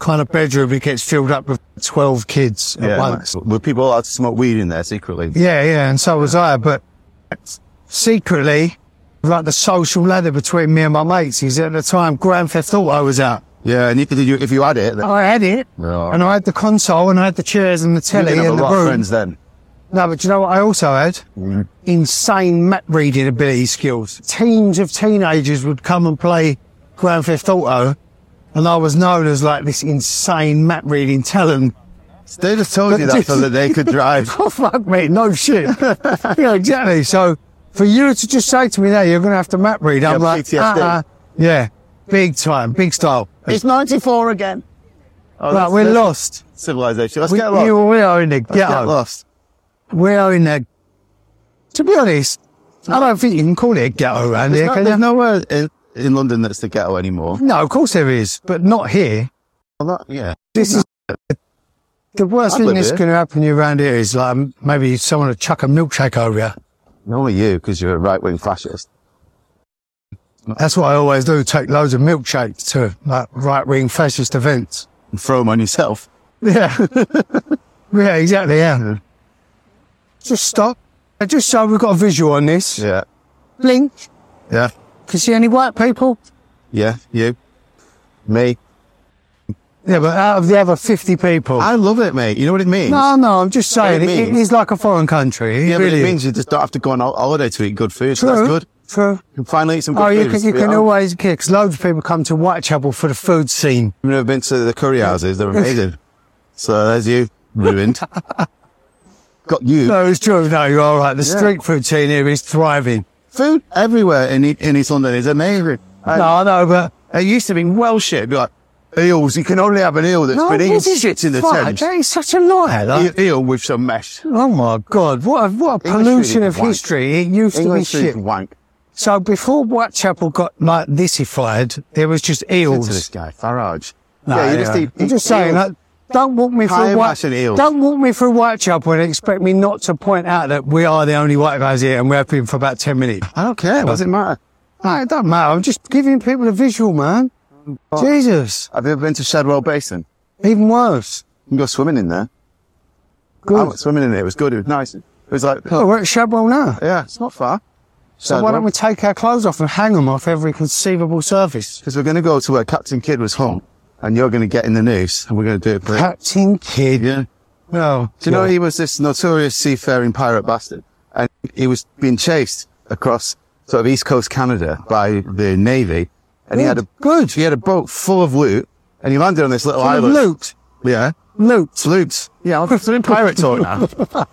kind of bedroom, it gets filled up with twelve kids at Yeah. once. Were people allowed to smoke weed in there secretly? Yeah, yeah, and so was I, but secretly, like the social ladder between me and my mates is at the time Grand Theft Auto was out. Yeah, and if you, if you had it... Then... I had it, Oh. and I had the console, and I had the chairs and the You telly didn't have and a the lot of room. friends then. No, but do you know what I also had? Mm. Insane map reading ability skills. Teams of teenagers would come and play Grand Theft Auto, and I was known as like this insane map reading talent. They just told you that so that they could drive. Oh, fuck me, no shit. Yeah, exactly. So for you to just say to me that you're going to have to map read, I'm Yeah, like, P T S D. uh-uh. Yeah, big time, big style. It's ninety-four again. Oh, Right, that's- we're that's lost. Civilization. Let's We, get lost. you- we are in the Let's get ghetto. lost. We are in the... To be honest, I don't think you can call it a ghetto around There's, here, not, can there's you? nowhere in, in London that's the ghetto anymore. No, of course there is, but not here. Well, that, yeah. This is... The worst I'd thing live that's here. going to happen to you around here is like maybe someone will chuck a milkshake over you. Only you, because you're a right-wing fascist. That's what I always do, take loads of milkshakes to like right-wing fascist events. And throw them on yourself. Yeah. Yeah, exactly, yeah. Just stop. And just so we've got a visual on this. Yeah. Blink. Yeah. Can you see any white people? Yeah. You. Me. Yeah, but out of the other fifty people. I love it, mate. You know what it means? No, no, I'm just saying, What it, it it means- is like a foreign country. It Yeah, really but it is. means you just don't have to go on hol- holiday to eat good food. True, So that's good. true. You can finally eat some good Oh, you food. can, you can always, because loads of people come to Whitechapel for the food scene. I've never been to the curry houses. They're amazing. So there's you. Ruined. Got you. No, it's true. No, you're all right. The Yeah. street food scene here is thriving. Food everywhere in, E- in East London is amazing. And No, I know, but... it used to be well shit. It'd be like, eels. You can only have an eel that's No, been eating this is shit in the fuck, Thames. that is such a lie. Like, E- eel with some mesh. oh my God, what a, what a English pollution food of is wank. history. It used English to food be is shit. wank. So before Whitechapel got like thisified, there was just Listen eels. to this guy, Farage. No, yeah, you anyway, just eat. I'm just saying, eels. like, don't walk me Pie through White. mash and eels. Don't walk me through Whitechapel and expect me not to point out that we are the only white guys here, and we have been for about ten minutes. I don't care. What does it matter? No, it doesn't matter. I'm just giving people a visual, man. Jesus, Have you ever been to Shadwell Basin? even worse. You can go swimming in there. I Good. went swimming in it. It was good. It was nice. It was like, Oh, we're at Shadwell now. yeah, it's not far. So why don't we take our clothes off and hang them off every conceivable surface? Because we're going to go to where Captain Kidd was hung, and you're going to get in the noose, and we're going to do it for him. Captain Kidd. Yeah. Oh, Do you know God. he was this notorious seafaring pirate bastard, and he was being chased across sort of East Coast Canada by the Navy, and he had a Good. he had a boat full of loot, and he landed on this little Full of island. loot. Yeah, Loot. loot. Yeah, I'm doing pirate talk now.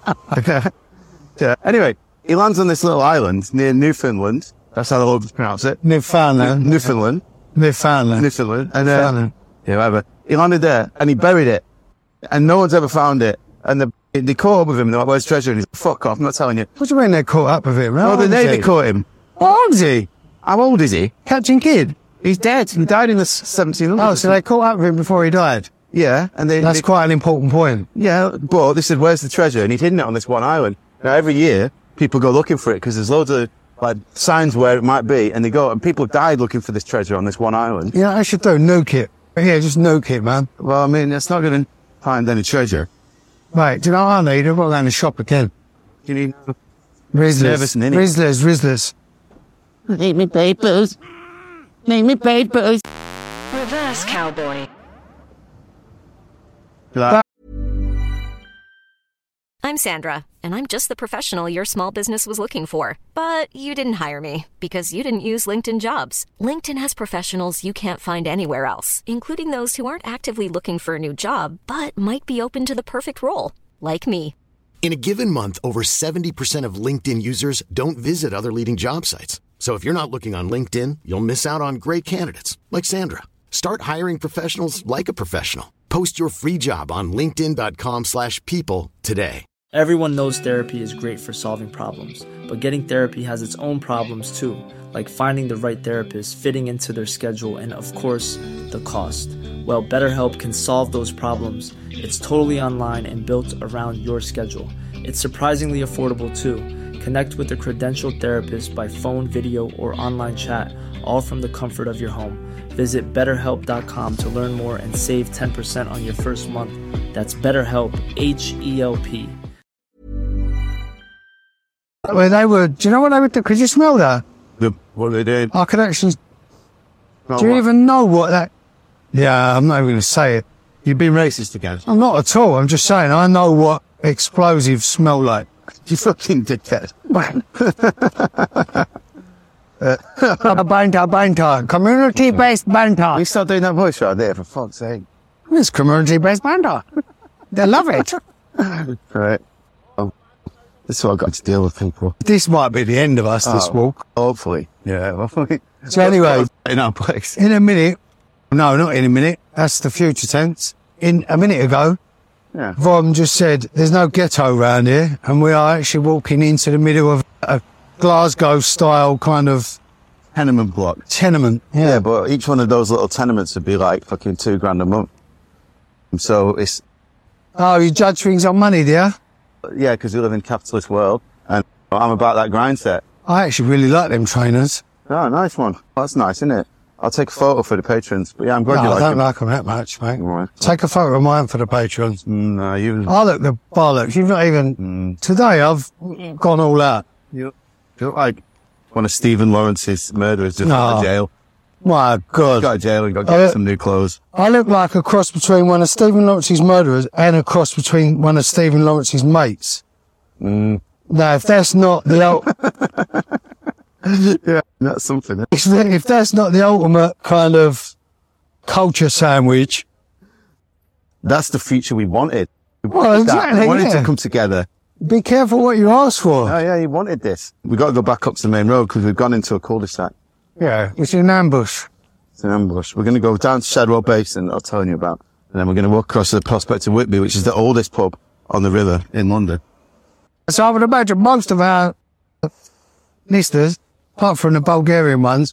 Yeah. Anyway, he lands on this little island near Newfoundland. That's how the locals pronounce it. Newfoundland. Newfoundland. Newfoundland. Newfoundland. And uh, Newfoundland. yeah, whatever. He landed there and he buried it, and no one's ever found it. And the, they caught up with him. And they're like, "Where's the treasure?" And he's like, "Fuck off! I'm not telling you." What do you mean they caught up with him? How Oh, the old is Navy he? caught him. How old is he? How old is he? Captain Kidd. He's dead. He died in the seventeen hundreds. Oh, so they caught up with him before he died. Yeah, and they. That's they- quite an important point. Yeah, but they said, "Where's the treasure?" And he'd hidden it on this one island. Now every year, people go looking for it because there's loads of like signs where it might be, and they go, and people died looking for this treasure on this one island. Yeah, I should do nuke it. Yeah, just nuke it, man. Well, I mean, it's not going to find any treasure. Right, do you know what I need? I've got to go in the shop again. You need. Rizzlers. Nervous, innit? Rizzlers, Rizzlers. Leave me paid booze. Leave me paid booze. Reverse cowboy. Like, I'm Sandra, and I'm just the professional your small business was looking for. But you didn't hire me because you didn't use LinkedIn Jobs. LinkedIn has professionals you can't find anywhere else, including those who aren't actively looking for a new job, but might be open to the perfect role, like me. In a given month, over seventy percent of LinkedIn users don't visit other leading job sites. So if you're not looking on LinkedIn, you'll miss out on great candidates like Sandra. Start hiring professionals like a professional. Post your free job on linkedin dot com slash people today. Everyone knows therapy is great for solving problems, but getting therapy has its own problems too, like finding the right therapist, fitting into their schedule, and of course, the cost. Well, BetterHelp can solve those problems. It's totally online and built around your schedule. It's surprisingly affordable too. Connect with a credentialed therapist by phone, video, or online chat, all from the comfort of your home. Visit better help dot com to learn more and save ten percent on your first month. That's BetterHelp, H E L P. Well, they were, do you know what they would do? Could you smell that? The, what they did? I could actually, Smell do you what? even know what that, yeah, I'm not even going to say it. You've been racist again. I'm not at all. I'm just saying, I know what explosives smell like. You fucking dickhead. uh, banter, banter, community-based banter. We start doing that voice right there, for fuck's sake. It's community-based banter. They love it. Right. Oh, this is what I've got to deal with, people. This might be the end of us, oh, this walk. Hopefully. Yeah. Hopefully. So anyway, in our place. In a minute, no, not in a minute, that's the future tense. In a minute ago, yeah. Vom just said there's no ghetto around here, and we are actually walking into the middle of a Glasgow-style kind of tenement block. Tenement, yeah. Yeah, but each one of those little tenements would be like fucking two grand a month. So it's... Oh, you judge things on money, do you? Yeah, because we live in a capitalist world, and I'm about that grind set. I actually really like them trainers. Oh, nice one. That's nice, isn't it? I'll take a photo for the patrons. But yeah, I'm glad no, you like I don't them. like them that much, mate. Right. Take a photo of mine for the patrons. Mm, no, you... I look the bollocks. You've not even... Mm. Today, I've gone all out. You look like one of Stephen Lawrence's murderers just no. got out of jail. My God. Got out of jail and got to get I, some new clothes. I look like a cross between one of Stephen Lawrence's murderers and a cross between one of Stephen Lawrence's mates. Mm. Now, if that's not the... yeah, that's something. If, if that's not the ultimate kind of culture sandwich... That's the future we wanted. We well, wanted exactly, that. We wanted yeah. to come together. Be careful what you ask for. Oh, yeah, you wanted this. We've got to go back up to the main road because we've gone into a cul-de-sac. Yeah, it's an ambush. It's an ambush. We're going to go down to Shadwell Basin, I'll tell you about. And then we're going to walk across to the Prospect of Whitby, which is the oldest pub on the river in London. So I would imagine most of our listeners, apart from the Bulgarian ones,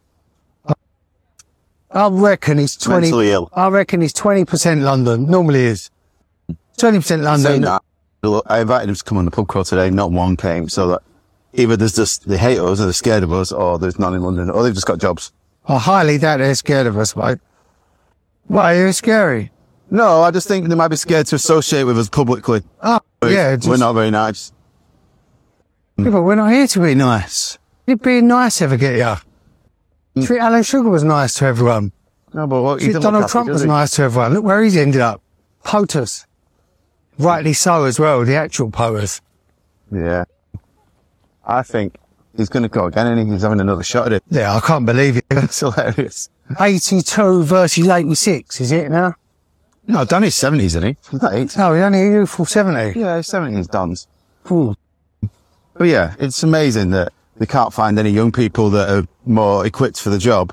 I reckon it's twenty. Mentally ill. I reckon it's twenty percent London. Normally is twenty percent London. That, I invited them to come on the pub crawl today. Not one came. So that either there's just they hate us, or they're scared of us, or there's none in London, or they've just got jobs. I highly doubt they're scared of us, mate. Why are you scary? No, I just think they might be scared to associate with us publicly. Oh, but yeah. Just, we're not very nice. Yeah, but we're not here to be nice. Did being nice ever get you? Mm. Alan Sugar was nice to everyone. No, but what, Donald happy, Trump was he? nice to everyone. Look where he's ended up. POTUS. Rightly so as well, the actual POTUS. Yeah. I think he's going to go again and he's having another shot at it. Yeah, I can't believe it. It's hilarious. eighty-two versus eighty-six, is it now? No, Danny's seventies, isn't he? He's not eighty. Oh, he's only a youthful seventy. Yeah, he's seventies, Don's. Ooh. But yeah, it's amazing that they can't find any young people that are more equipped for the job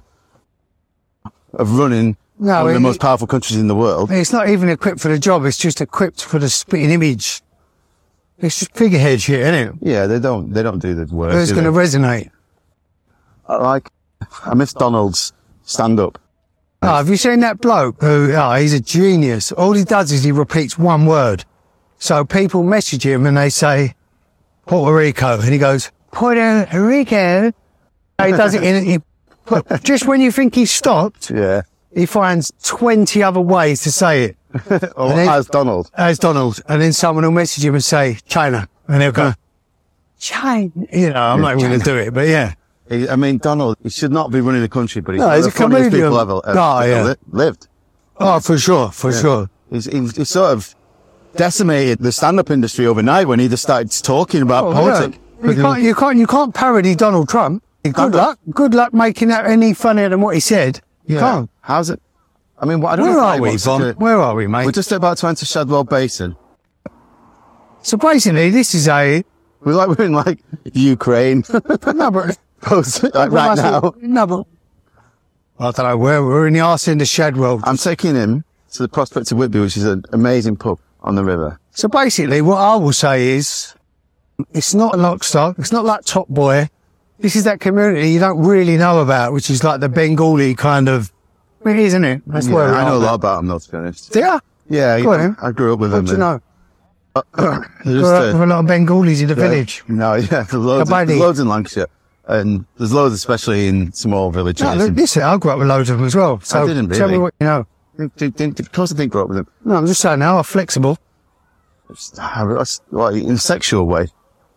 of running no, one of it, the most powerful countries in the world. It's not even equipped for the job, it's just equipped for the spitting image. It's just figurehead shit, isn't it? Yeah, they don't, they don't do the work. It's going to resonate. I like, I miss Donald's stand-up. Oh, have you seen that bloke who, oh, he's a genius. All he does is he repeats one word. So people message him and they say, Puerto Rico. And he goes, Puerto Rico. He does it in, he, but just when you think he's stopped, yeah, he finds twenty other ways to say it. or then, as Donald. As Donald. And then someone will message him and say, China. And he'll go, China. You know, I'm not even going to do it, but yeah. He, I mean, Donald, he should not be running the country, but he's, no, one he's of the a funniest comedian. people ever, ever, oh, yeah. ever lived. Oh, for sure, for yeah. sure. He's, he's, he's sort of decimated the stand-up industry overnight when he just started talking about oh, politics. Yeah. You can't, you can't, you can't parody Donald Trump. Good luck. Good luck making that any funnier than what he said. You yeah. can't. How's it? I mean, what, I don't Where know are we, Von? Where are we, mate? We're just about to enter Shadwell Basin. So basically, this is a... We're like, we're in like Ukraine. no, but... like right now. No, but... I don't know, where we're in the arse end of Shadwell. I'm taking him to the Prospect of Whitby, which is an amazing pub on the river. So basically, what I will say is, it's not a lock stock. It's not like Top Boy. This is that community you don't really know about, which is like the Bengali kind of... It is, isn't it? That's yeah, where I know a there. lot about them, though, to be honest. Do you? Yeah, Go on, I grew up with What them. do you know? There were a lot of Bengalis in the yeah, village. No, yeah, there's loads, of, there's loads in Lancashire. And there's loads, especially in small villages. No, listen, I grew up with loads of them as well. So I didn't really. Tell me what you know. Of course I didn't grow up with them. No, I'm just saying now, I'm flexible. What, in a sexual way?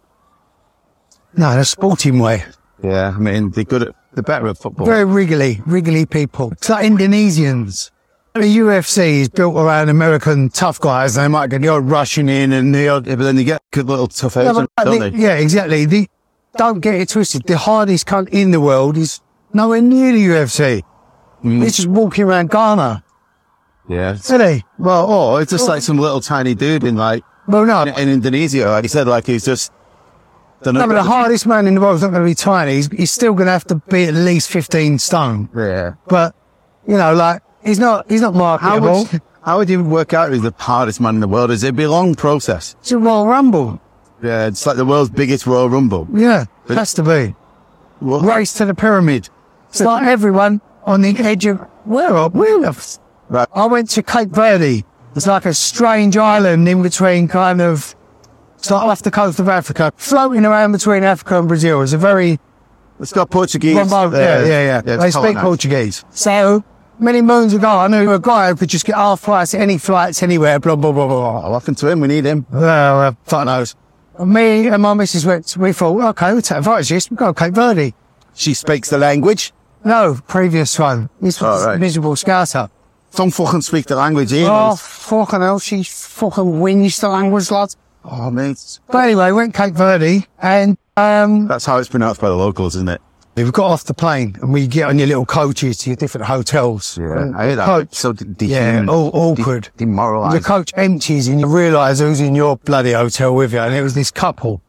No, in a sporting way. Yeah, I mean, they're good at, they're better at football. Very wriggly, wriggly people. It's like Indonesians. The U F C is built around American tough guys. They might get the odd Russian in and the odd... Yeah, but then they get good little tough Asian, yeah, don't the, they? Yeah, exactly. The, don't get it twisted. The hardest cunt in the world is nowhere near the U F C. Mm. He's just walking around Ghana. Yeah. Isn't he? Well, or it's just well, like some little tiny dude in like... Well, no. In, in Indonesia, like he said, like he's just... No, but the hardest man in the world is not going to be tiny. He's, he's still going to have to be at least fifteen stone. Yeah. But, you know, like, he's not, he's not marketable. How would, how would you work out who's the hardest man in the world? Is It'd be a long process. It's a Royal Rumble. Yeah, it's like the world's biggest Royal Rumble. Yeah, it has to be. What? Race to the pyramid. It's like everyone on the edge of, where are we? Right. I went to Cape Verde. It's like a strange island in between kind of, it's like off the coast of Africa, floating around between Africa and Brazil. It's a very... It's got Portuguese. Remote, uh, yeah, yeah, yeah. yeah they speak Portuguese. So, many moons ago, I knew a guy who could just get half price any flights anywhere, blah, blah, blah, blah. I'll often to him, we need him. Well, uh, fuck knows. And me and my missus went, we thought, okay, we'll take advantage of this, we'll go to Cape Verde. She speaks the language? No, previous one. This was oh, right. miserable scouser. Don't fucking speak the language either. Oh, fucking hell, she fucking winged the language, lads. Oh, mate. But anyway, went Cape Verde, and, um... That's how it's pronounced by the locals, isn't it? We got off the plane, and we get on your little coaches to your different hotels. Yeah, I hear that. Coach, so de- yeah, all awkward. De- demoralised. The coach empties, and you realise who's in your bloody hotel with you, and it was this couple.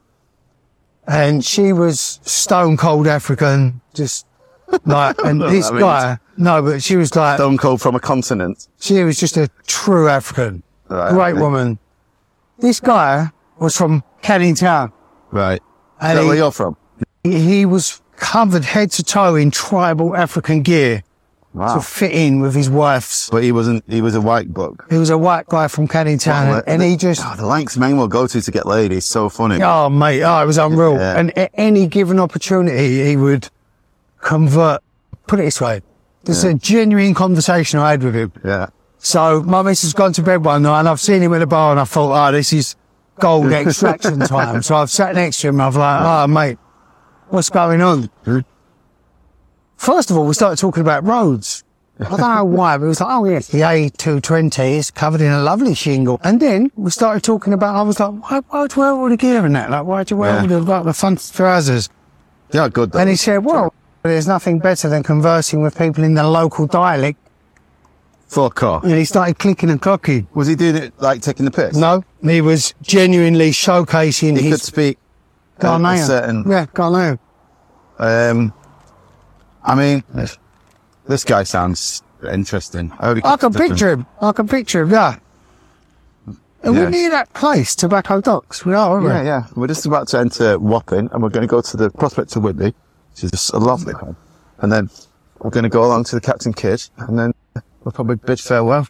And she was stone cold African, just like, and this guy, no, but she was like... Stone cold from a continent. She was just a true African. Right, Great right. woman. This guy was from Canning Town. Right. And Is that he, where you're from? He, he was covered head to toe in tribal African gear. Wow. To fit in with his wife's. But he wasn't, he was a white bloke. He was a white guy from Canning Town. Well, and the, he just... Oh, the lengths men will go to to get laid is so funny. Oh, mate. Oh, it was unreal. Yeah. And at any given opportunity, he would convert. Put it this way. This yeah. is a genuine conversation I had with him. Yeah. So my missus has gone to bed one night and I've seen him at the bar and I thought, oh, this is gold extraction time. So I've sat next to him and I've like, oh, mate, what's going on? Hmm? First of all, we started talking about roads. I don't know why, but it was like, oh, yes, the A two twenty is covered in a lovely shingle. And then we started talking about, I was like, why, why'd you wear all the gear in that? Like, why'd you wear yeah. all the, like, the front trousers? Yeah, good though. And he said, well, there's nothing better than conversing with people in the local dialect. Fuck off. And he started clicking and clocking. Was he doing it, like, taking the piss? No, he was genuinely showcasing he his... could speak Ghanaian. certain... Yeah, Ghanaian. Um, I mean, this guy sounds interesting. I, I can picture him. I can picture him, yeah. And yeah. we're near that place, Tobacco Docks. We are, aren't we? Yeah, yeah. We're just about to enter Wapping, and we're going to go to the Prospect of Whitby, which is just a lovely one. And then we're going to go along to the Captain Kidd, and then we'll probably bid farewell.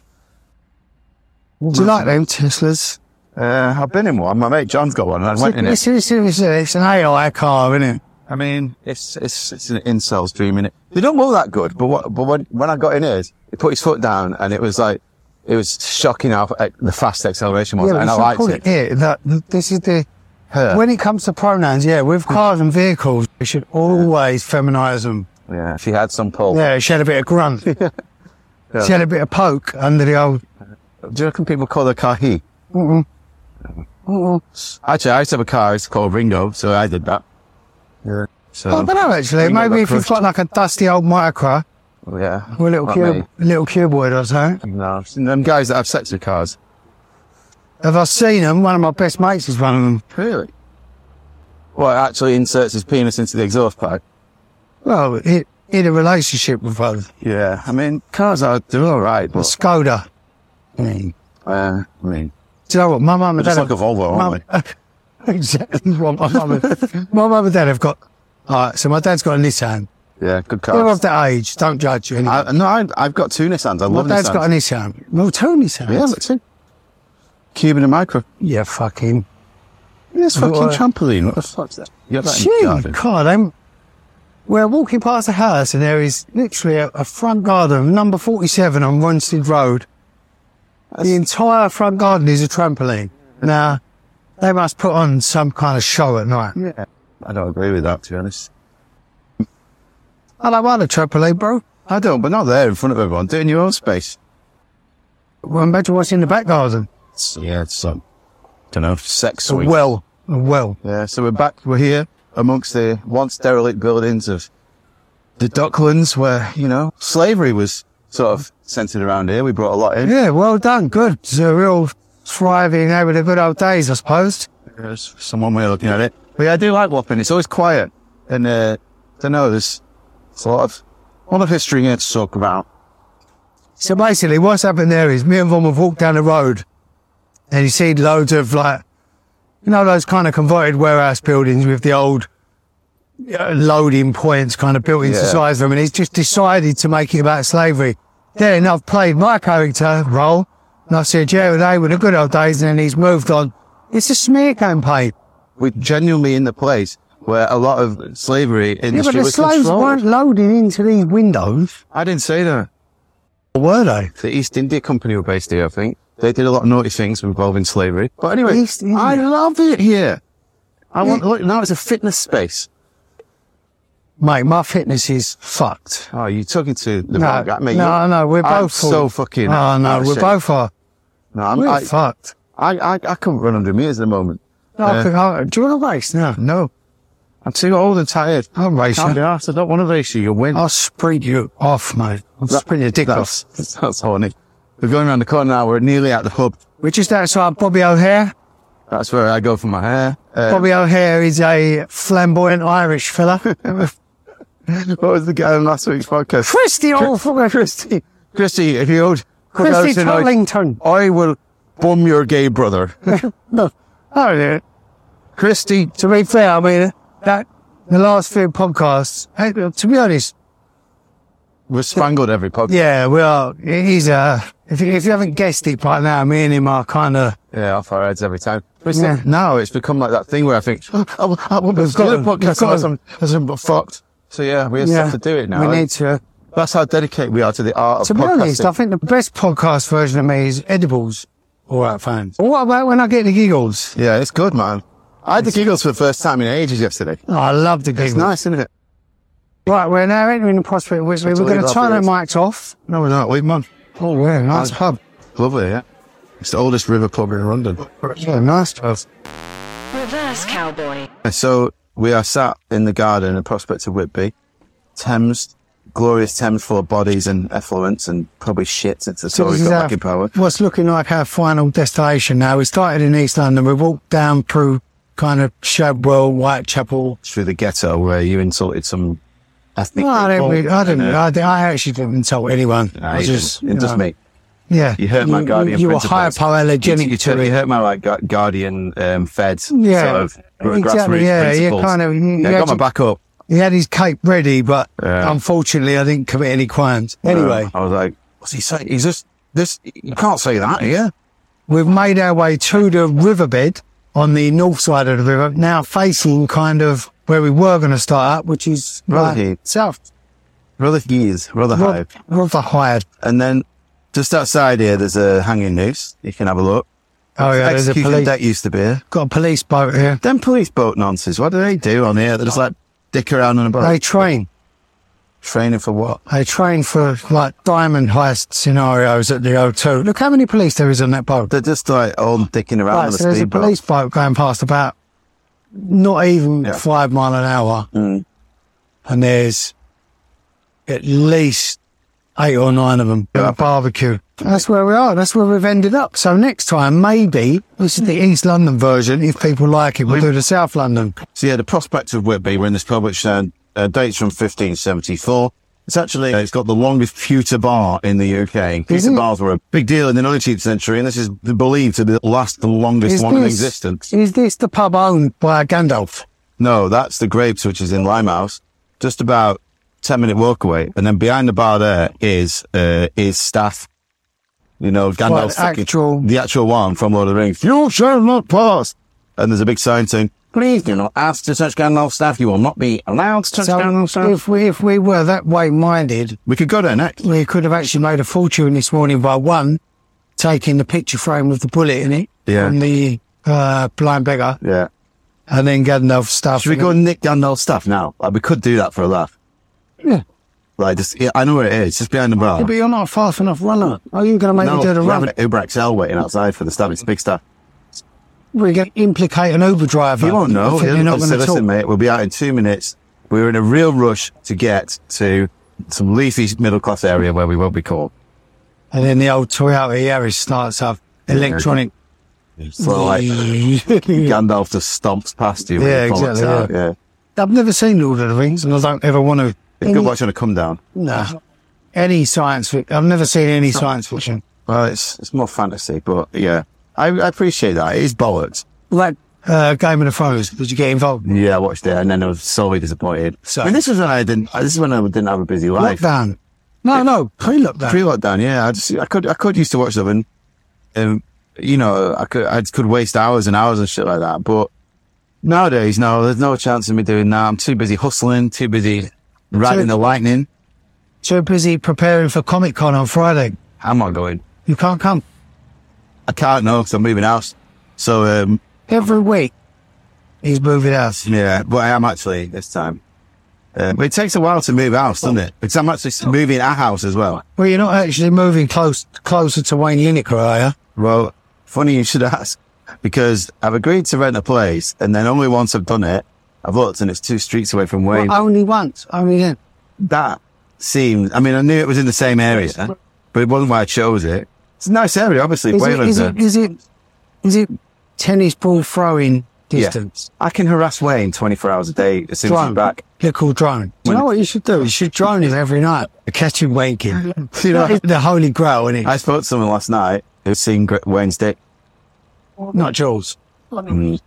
Do you like them Teslas? Uh, I've been in one. My mate John's got one, and I it's went a, in it's, it. It's, it's, it's an A I car, isn't it? I mean, it's it's it's an incel's dream, innit? They don't go that good, but what, but when when I got in it, he put his foot down, and it was like it was shocking how uh, the fast acceleration was, yeah, and I liked it. it yeah, that, this is the Her. When it comes to pronouns, yeah, with cars and vehicles, we should always feminise them. Yeah, she had some pull. Yeah, she had a bit of grunt. yeah. She had a bit of poke under the old. Do you reckon people call their car he? Mm-mm. Mm-mm. Actually, I used to have a car. It's called Ringo, so I did that. Yeah. So I don't know, actually. Ringo Maybe if you've got like a dusty old Micra. Oh, yeah. Or a little, cube, little cuboid or something. No. Them guys that have sex with cars. Have I seen them? One of my best mates is one of them. Really? Well, it actually inserts his penis into the exhaust pipe. Well, it, in a relationship with one. Yeah. I mean, cars are, they're alright, but... Skoda. I mean, uh, I mean... Do you know what? My mum and dad... It's like a Volvo, aren't we? Exactly what my mum and... my mum and dad have got... Alright, so my dad's got a Nissan. Yeah, good car. They're of that age. Don't judge you. Anyway. I, no, I, I've got two Nissans. I my love Nissans. My dad's got a Nissan. Well, two Nissans. Yeah, but two. Cuban and micro. Yeah, fucking. This fucking What? trampoline. What the fuck's that? You have that in Gee, the garden? God, I'm. We're walking past a house and there is literally a, a front garden, number forty-seven on Ronstead Road. The entire front garden is a trampoline. Now, they must put on some kind of show at night. Yeah. I don't agree with that, to be honest. I don't want a trampoline, bro. I don't, but not there in front of everyone. Do it in your own space. Well, imagine what's in the back garden. It's, yeah, it's some, don't know, sex A suite. well. A well. Yeah, so we're back, we're here amongst the once derelict buildings of the Docklands where, you know, slavery was sort of centred around here. We brought a lot in. Yeah, well done. Good. It's a real thriving over the good old days, I suppose. There's some one way of looking at it. But yeah, I do like Wapping. It's always quiet. And, uh, I don't know, there's, there's a lot of, a lot of history here to talk about. So basically, what's happened there is me and Von have walked down the road and you see loads of, like, you know, those kind of converted warehouse buildings with the old uh, loading points kind of built into Yeah. the size of them. And he's just decided to make it about slavery. Then I've played my character role and I said, yeah, they were the good old days. And then he's moved on. It's a smear campaign. We're genuinely in the place where a lot of slavery Yeah, but industry the was slaves controlled. weren't loading into these windows. I didn't say that. Or were they? The East India Company were based here, I think. They did a lot of naughty things involving slavery. But anyway, East India. I love it here. I Yeah. want, look, now it's a fitness space. Mate, my fitness is fucked. Oh, you're talking to the No, wrong guy. Mate, no, you- no, we're I'm both so full. fucking. Oh, no, out of we're shape. both are. No, I'm, We're I, fucked. I, I, I couldn't run under meters at the moment. No, Uh, I- I- do you want to race now? No. I'm too old and tired. I'll race Can't be you. arsed. I don't want to race you. You'll win. I'll sprint you off, mate. I'll That- sprint your dick off. that's, that's horny. We're going around the corner now. We're nearly at the hub. We're just outside Bobby O'Hare. That's where I go for my hair. Uh, Bobby O'Hare is a flamboyant Irish fella. what was the guy on last week's podcast? Christy, old fucker. Christy. Christy, if you would come out Christy tonight, Turlington. I will bum your gay brother. No. Oh, yeah. Christy. To be fair, I mean, that, the last few podcasts, hey, to be honest, We're spangled every podcast. yeah, well, he's, uh, if you, if you haven't guessed it by now, me and him are kind of, Yeah, off our heads every time. But it's Yeah. like, now it's become like that thing where I think, oh, I, will- I won't be able to got do to- the podcast we've got unless to- I'm, unless I'm fucked. So yeah, we just yeah, have to do it now. we need to. That's how dedicated we are to the art of To be podcasting. honest, I think the best podcast version of me is Edibles. All right, fans. What about when I get the giggles? Yeah, it's good, man. I had the giggles for the first time in ages yesterday. Oh, I love the giggles. It's nice, isn't it? Right, we're now entering the Prospect Whistler. to We're going leave to turn the after mics off. No, we're not. Leave them on. Oh, yeah, nice pub. Lovely, yeah. It's the oldest river pub in London. Yeah, nice pub. Reverse Cowboy. So we are sat in the garden at Prospect of Whitby. Thames, glorious Thames full of bodies and effluents and probably shit since the So Tories this is got our- back in power. what's looking like our final destination now. We started in East London. We walked down through kind of Shadwell, Whitechapel. Through the ghetto where you insulted some ethnic No, I didn't. people. Really, I didn't. And, uh, I, didn't- I actually didn't insult anyone. nah, I you just, didn't. It you just know, me. Yeah, You hurt my you, guardian You were principles. hypoallergenic You, you, to you it. hurt my like gu- guardian um, fed Yeah, sort of exactly, grassroots yeah, you principles. kind of- you- you yeah, had got my to- back up. He had his cape ready, but Yeah. unfortunately, I didn't commit any crimes. Anyway, Um, I was like, what's he saying? He's just this. You can't say that here. we've made our way to the riverbed on the north side of the river, now facing kind of where we were going to start up, which is like Rotherhithe. south. Rotherhithe, Rotherhithe. Rotherhithe. And then just outside here, there's a hanging noose. You can have a look. Oh yeah, there's a Execution police. deck used to be here. Got a police boat here. Them police boat nonsense. What do they do on here? They just like dick around on a boat. They train. Training for what? They train for like diamond heist scenarios at the O two. Look how many police there is on that boat. They're just like all dicking around Right, on so the there's a speedboat. police boat going past about not even Yeah. five mile an hour, Mm. and there's at least eight or nine of them at Yeah. a barbecue. That's where we are. That's where we've ended up. So next time, maybe this is the East London version. If people like it, we'll do the South London. So yeah, the Prospect of Whitby, we're in this pub which uh, uh, dates from fifteen seventy-four. It's actually, uh, it's got the longest pewter bar in the U K. Pewter it? bars were a big deal in the nineteenth century, and this is believed to be- last the longest Is one in this- existence. Is this the pub owned by Gandalf? No, that's the Grapes, which is in Limehouse, just about ten minute walk away. And then behind the bar there is, uh, is Staff. You know, Gandalf's What, actual- the actual one from Lord of the Rings. You shall not pass. And there's a big sign saying, please do not ask to touch Gandalf's staff. You will not be allowed to touch So Gandalf's staff. if we if we were that way minded, We could go there next. we could have actually made a fortune this morning by one taking the picture frame with the bullet in it Yeah. from the uh, blind beggar, Yeah. and then Gandalf's stuff. Should we in go it. and nick Gandalf's stuff now? Like, we could do that for a laugh. Yeah. Like, just, yeah, I know where it is. Just behind the bar. Yeah, but you're not a fast enough runner. Are you going to make no, me do the we run? have an Uber X L waiting outside for the stuff. It's big stuff. We're going to implicate an Uber driver. You won't know. I think He'll- they're not he'll going say, to listen, talk. mate, we'll be out in two minutes. We're in a real rush to get to some leafy middle-class area where we won't be caught. And then the old Toyota Yaris starts up electronic. So, like, Gandalf just stomps past you. when Yeah, you pull exactly, out. yeah. yeah. I've never seen Lord of the Rings, and I don't ever want to. You could watch on a come down. No. Any science fiction. I've never seen any science fiction. Well, it's it's more fantasy, but yeah. I, I appreciate that. It is bollocks. Like uh, Game of the Thrones. Did you get involved? Yeah, I watched it and then I was sorely disappointed. So- I mean, this was when I didn't, this is when I didn't have a busy life. Lockdown. No, no, pre-lockdown. Pre-lockdown, yeah. I just, I could, I could used to watch them and, um, you know, I could, I could waste hours and hours and shit like that. But nowadays, no, there's no chance of me doing that. I'm too busy hustling, too busy riding the lightning. Too busy preparing for Comic Con on Friday. I'm not going. You can't come. I can't know because I'm moving house. So, um, Every week, he's moving house. yeah, but I am actually this time. Uh, but it takes a while to move house, doesn't it? Because I'm actually moving a house as well. Well, you're not actually moving close closer to Wayne Lineker, are you? Well, funny you should ask, because I've agreed to rent a place, and then only once I've done it, I've looked and it's two streets away from Wayne. Well, only once. Only then. That seemed, I mean, I knew it was in the same area, but it wasn't why I chose it. It's a nice area, obviously. Is it, Wayland's is, there. it, is it is it tennis ball throwing distance? I can harass Wayne twenty-four hours a day as soon as Drone. he's back. Get called drone. Do you know what you should do? You should drone him every night. Catch him wanking. You know, That is the holy grail, isn't it? I spoke to someone last night who's seen Gr- Wayne's dick. Not Jules. Mm.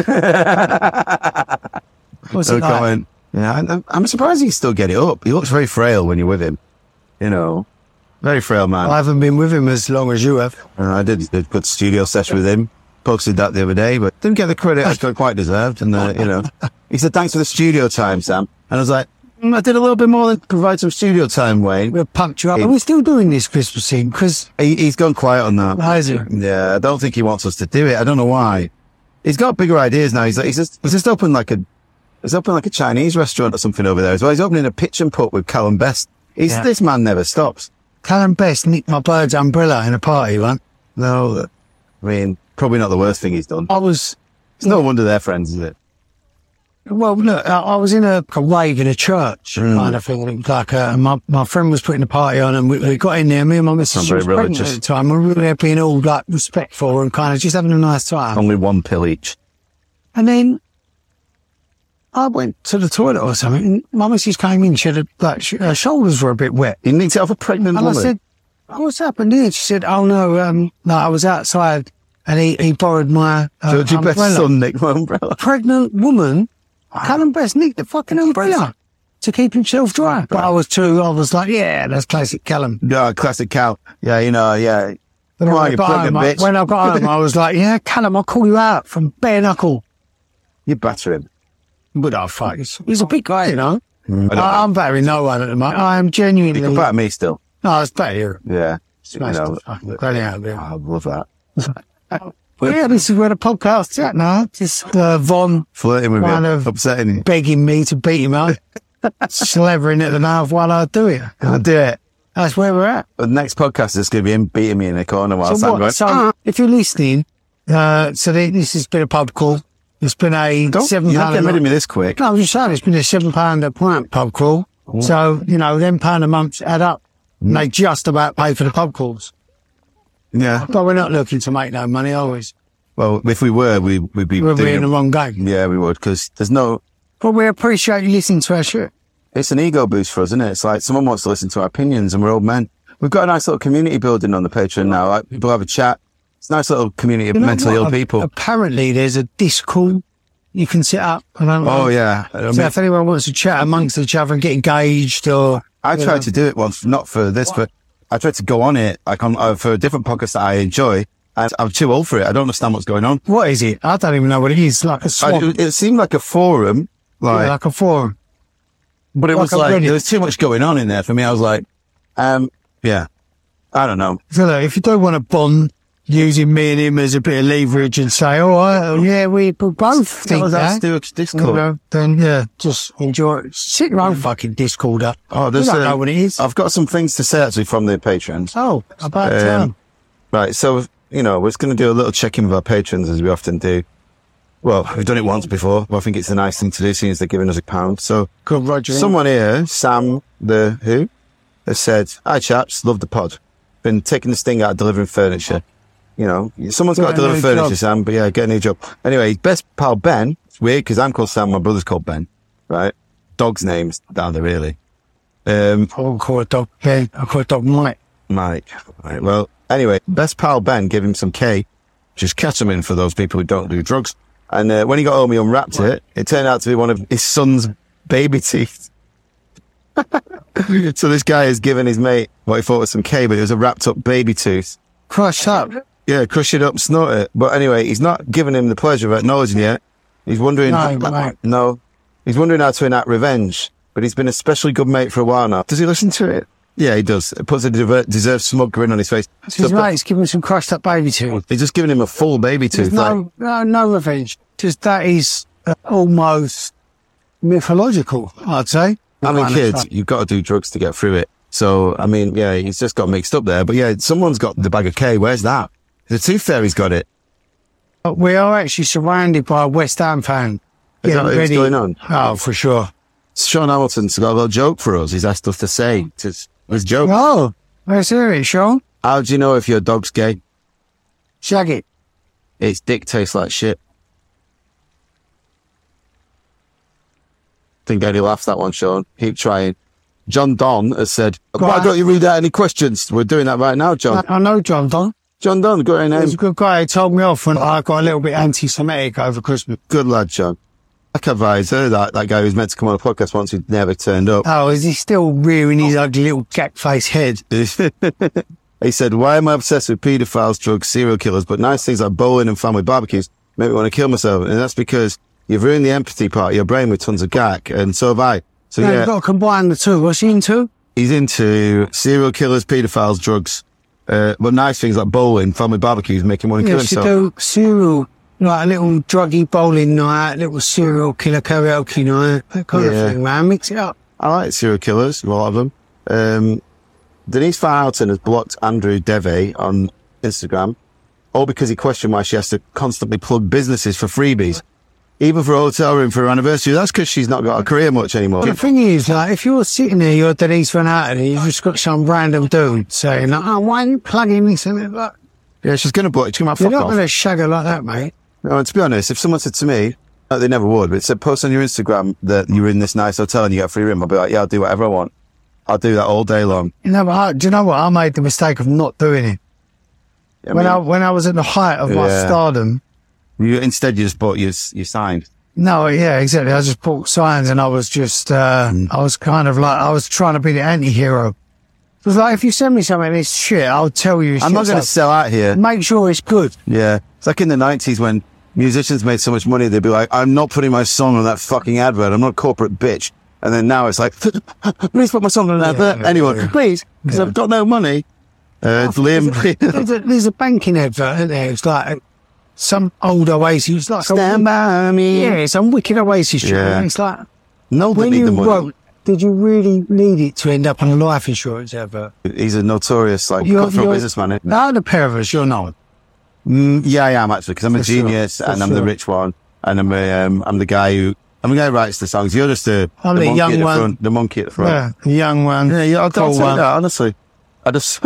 What's No it like? comment. Yeah, I'm, I'm surprised he can still get it up. He looks very frail when you're with him. You know, very frail man. I haven't been with him as long as you have. And I did a good studio session with him. Posted that the other day, but didn't get the credit I quite deserved. And, uh, you know, he said, thanks for the studio time, Sam. And I was like, mm, I did a little bit more than provide some studio time, Wayne. We'll punch you up. He- Are we still doing this Christmas scene? Because He, he's gone quiet on that. Has he? Yeah, I don't think he wants us to do it. I don't know why. He's got bigger ideas now. He's like, he's just, he's just opened like a, he's opened like a Chinese restaurant or something over there as well. He's opening a pitch and putt with Callum Best. He's, Yeah. this man never stops. Callum Best nicked my bird's umbrella in a party, one. No, I mean, probably not the worst thing he's done. I was, It's no wonder they're friends, is it? well, look, I, I was in a, a rave in a church Mm. kind of thing. Like, uh, my, my friend was putting a party on and we, we got in there. Me and my missus, Sounds she was very pregnant religious. at the time. We were there being all like respectful and kind of just having a nice time. Only one pill each. And then I went to the toilet or something. And my missus came in. She had a, like, sh- her shoulders were a bit wet. You need to have a pregnant And woman. I said, oh, what's happened here? She said, oh no, um, no, I was outside and he, he borrowed my uh, Georgie Best's umbrella. son nicked my umbrella. Pregnant woman, Callum Best nicked the fucking umbrella to keep himself dry. But I was too, I was like, yeah, that's classic Callum. Yeah, classic Cal. Yeah, you know, yeah. When Come I on, you got pregnant home, I- bitch. when I got home, I was like, yeah, Callum, I'll call you out from bare knuckle. You batter him. But I fuck, he's, he's a big guy, you know. Mm. I don't I, I'm battering no one at the moment. I am genuinely. You can batter me still. No, it's better. Yeah. You Nice know, to fucking get out there. I love that. Well, yeah, this is where the podcast's at now. Just uh, Von Flirting with kind you. of Upsetting you. begging me to beat him up, slavering at the knife while I do it. I'll do it. That's where we're at. But the next podcast is going to be him beating me in the corner while So, Sam what, going, so if you're listening, uh, so th- this has been a pub crawl. It's been a don't, seven you're not pound. getting a rid of month. me this quick. No, I'm just saying it's been a seven pound a pint pub crawl. So you know, them pound a month add up. And they just about pay for the pub calls. Yeah. But we're not looking to make no money, always. Well, if we were, we, we'd be We're doing in the it. wrong game. Yeah, we would, because there's no, But we appreciate you listening to our shit. it's an ego boost for us, isn't it? It's like someone wants to listen to our opinions and we're old men. We've got a nice little community building on the Patreon now. Like, people have a chat. It's a nice little community of You know mentally what? ill people. Apparently, there's a Discord you can set up. I don't know. Oh, yeah. I So mean, if anyone wants to chat amongst each other and get engaged or... I you tried know. to do it once, not for this, but I tried to go on it like on uh, for a different podcast that I enjoy, and I'm too old for it. I don't understand what's going on. What is it? I don't even know what it is. Like a swamp. I, it seemed like a forum, like, yeah, like a forum. But it like was like Reddit. there was too much going on in there for me. I was like, um, yeah, I don't know. So look, if you don't want to bond using me and him as a bit of leverage and say, "Oh, I, yeah, we both think was that," Discord. You know, then yeah, just enjoy it. Sit your own fucking Discord up. Oh, You there's don't a- know what it is. I've got some things to say actually from the patrons. Oh, about Um, time. Right, so, you know, we're just going to do a little check-in with our patrons as we often do. Well, we've done it once before, but I think it's a nice thing to do seeing as they're giving us a pound. So, Good, Roger. someone here, Sam, the who, has said, "Hi chaps, love the pod. Been taking the sting out of delivering furniture." You know, someone's got to Get a deliver new furniture, job. Sam, but yeah, get a new job. Anyway, his best pal Ben, it's weird because I'm called Sam, my brother's called Ben, right? Dog's names, down there really. Um, I'll call a dog. Yeah, I'll call a dog Mike. Mike. Right, well, anyway, best pal Ben gave him some K, which is ketamine for those people who don't do drugs. And uh, when he got home, he unwrapped it. It turned out to be one of his son's baby teeth. So this guy has given his mate what he thought was some K, but it was a wrapped up baby tooth. Crush up. Yeah, crush it up, snort it. But anyway, he's not giving him the pleasure of acknowledging it. He's wondering... No, mate. No. He's wondering how to enact revenge. But he's been a especially good mate for a while now. Does he listen to it? Yeah, he does. It puts a diver- deserved smug grin on his face. His So- mate's giving him some crushed up baby tooth. He's just giving him a full baby There's tooth. like- no, no, no revenge. Just that is uh, almost mythological, I'd say. I mean, Kind of kids, stuff. you've got to do drugs to get through it. So, I mean, yeah, he's just got mixed up there. But yeah, someone's got the bag of K. Where's that? The tooth fairy's got it. But we are actually surrounded by a West Ham fan. Is that getting what's ready. going on? Oh, for sure. Sean Hamilton's got a little joke for us. He's asked us to say. It's his joke. Oh, let's hear it, Sean. How do you know if your dog's gay? Shag it. Its dick tastes like shit. Didn't get any laughs that one, Sean. Keep trying. John Don has said, "Why on. don't you read out any questions?" We're doing that right now, John. I, I know John Don. John Don, got your He's a name. good guy. He told me off when I got a little bit anti-Semitic over Christmas. Good lad, John. Like advisor, that, that guy who's meant to come on a podcast once who never turned up. Oh, is he still rearing his ugly little jack-faced head? He said, "Why am I obsessed with paedophiles, drugs, serial killers, but nice things like bowling and family barbecues make me want to kill myself? And that's because you've ruined the empathy part of your brain with tons of gack, and so have I." So No, yeah, you've got to combine the two. What's he into? he's into serial killers, paedophiles, drugs, uh, but nice things like bowling, family barbecues make him want to Yeah, kill should himself. do cereal, like a little druggy bowling night, little serial killer karaoke night, that kind Yeah. of thing, man. Mix it up. I like serial killers, a lot of them. Um, Denise Farhalton has blocked Andrew Deve on Instagram, all because he questioned why she has to constantly plug businesses for freebies, even for a hotel room for her anniversary. That's because she's not got a career much anymore. But the thing is, like, if you're sitting there, you're Denise Van Houten, and you've just got some random dude saying, like, "Oh, why are you plugging this and that?" Yeah, she's going to block. She's going to You're fuck not off. going to shag her like that, mate. No, and to be honest, if someone said to me, like they never would, but said, post on your Instagram that you're in this nice hotel and you get a free room, I'll be like, yeah, I'll do whatever I want. I'll do that all day long. You know, but I, do you know what? I made the mistake of not doing it. I when mean, I when I was at the height of my Yeah. stardom. you, instead, you just bought your, your sign. No, yeah, exactly. I just bought signs and I was just, uh, Mm. I was kind of like, I was trying to be the anti-hero. It was like, if you send me something that's shit, I'll tell you. I'm not going to sell out here. Make sure it's good. Yeah. It's like in the nineties when musicians made so much money, they'd be like, I'm not putting my song on that fucking advert. I'm not a corporate bitch. And then now it's like, please put my song on that advert. yeah, Anyone, yeah. please, because I've got no money. Uh, it's Liam. there's, a, there's a banking advert, isn't there? It's like some old Oasis. It's like Stand a, by me. yeah, some wicked Oasis track. Yeah. It's like, No, they when need you the money. wrote, did you really need it to end up on a life insurance advert? He's a notorious, like, You're- cutthroat you're- businessman. isn't he? No, the pair of us, you're not. Mm, yeah, I am actually, because I'm a For sure, genius for and I'm the sure. rich one, and I'm a, um, I'm the guy who I'm the guy who writes the songs. You're just the, I'm the the monkey young at the one. front. The monkey at the front. Yeah, the young one. Yeah, yeah. I'll, cool I'll say one. that honestly. I just,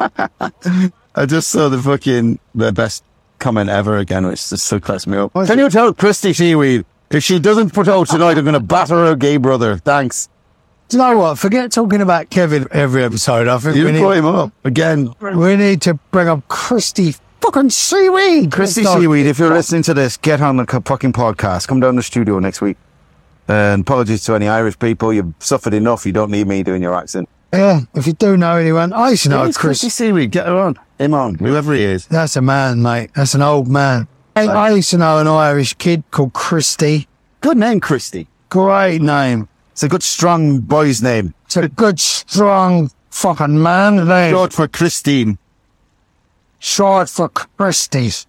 I just saw the fucking the best comment ever again, which just so cracks me up. Can you tell Christy Seaweed if she doesn't put out tonight, I'm going to batter her gay brother? Thanks. Do you know what? Forget talking about Kevin every episode. I think You we need, brought him up again. we need to bring up Christy fucking Seaweed. Christy Let's Seaweed, if you're listening to this, get on the co- fucking podcast. Come down to the studio next week. And apologies to any Irish people. You've suffered enough. You don't need me doing your accent. Yeah, if you do know anyone, I used to know Who's Chris. Christy Seaweed? Get her on. Him on. Whoever he is. That's a man, mate. That's an old man. Hey, I used to know an Irish kid called Christy. Good name, Christy. Great name. It's a good, strong boy's name. It's a good, strong fucking man name. Short for Christine. Short for Christie's.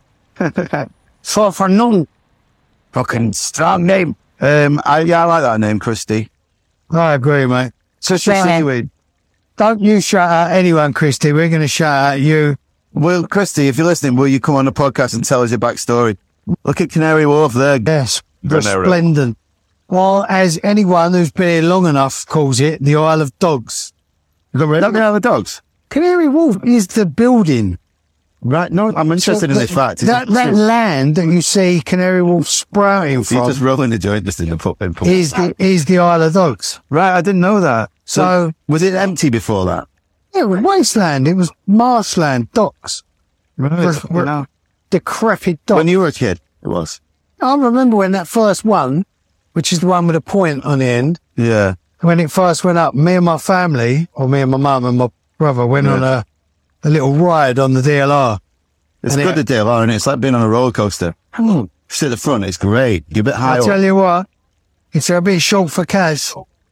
Short for none. Fucking strong name. Um, I, yeah, I like that name, Christy. I agree, mate. So shout out, don't you shout out anyone, Christy. We're going to shout out you. Well, Christy, if you're listening, will you come on the podcast and tell us your backstory? Look at Canary Wharf there. Yes, resplendent. Well, as anyone who's been here long enough calls it, the Isle of Dogs. You got rid of the Isle of Dogs? Canary Wharf is the building. Right, no, I'm interested So in that- this fact. That, that land that you see Canary Wharf sprouting So you're from just rolling the joint just in the pub. in pub. is the, is the Isle of Dogs. Right, I didn't know that. So, So- was it empty before that? Yeah, it was wasteland. It was marshland, docks. Right, Was- were now. Decrepit docks. When you were a kid, it was. I remember when that first one, which is the one with a point on the end, Yeah. when it first went up, me and my family, or me and my mum and my brother, went Yeah. on a, a little ride on the D L R. It's And good it- to D L R, and it's like being on a roller coaster. Hmm. Sit at the front, it's great. You're a bit high I up. tell you what, it's a bit short for cash.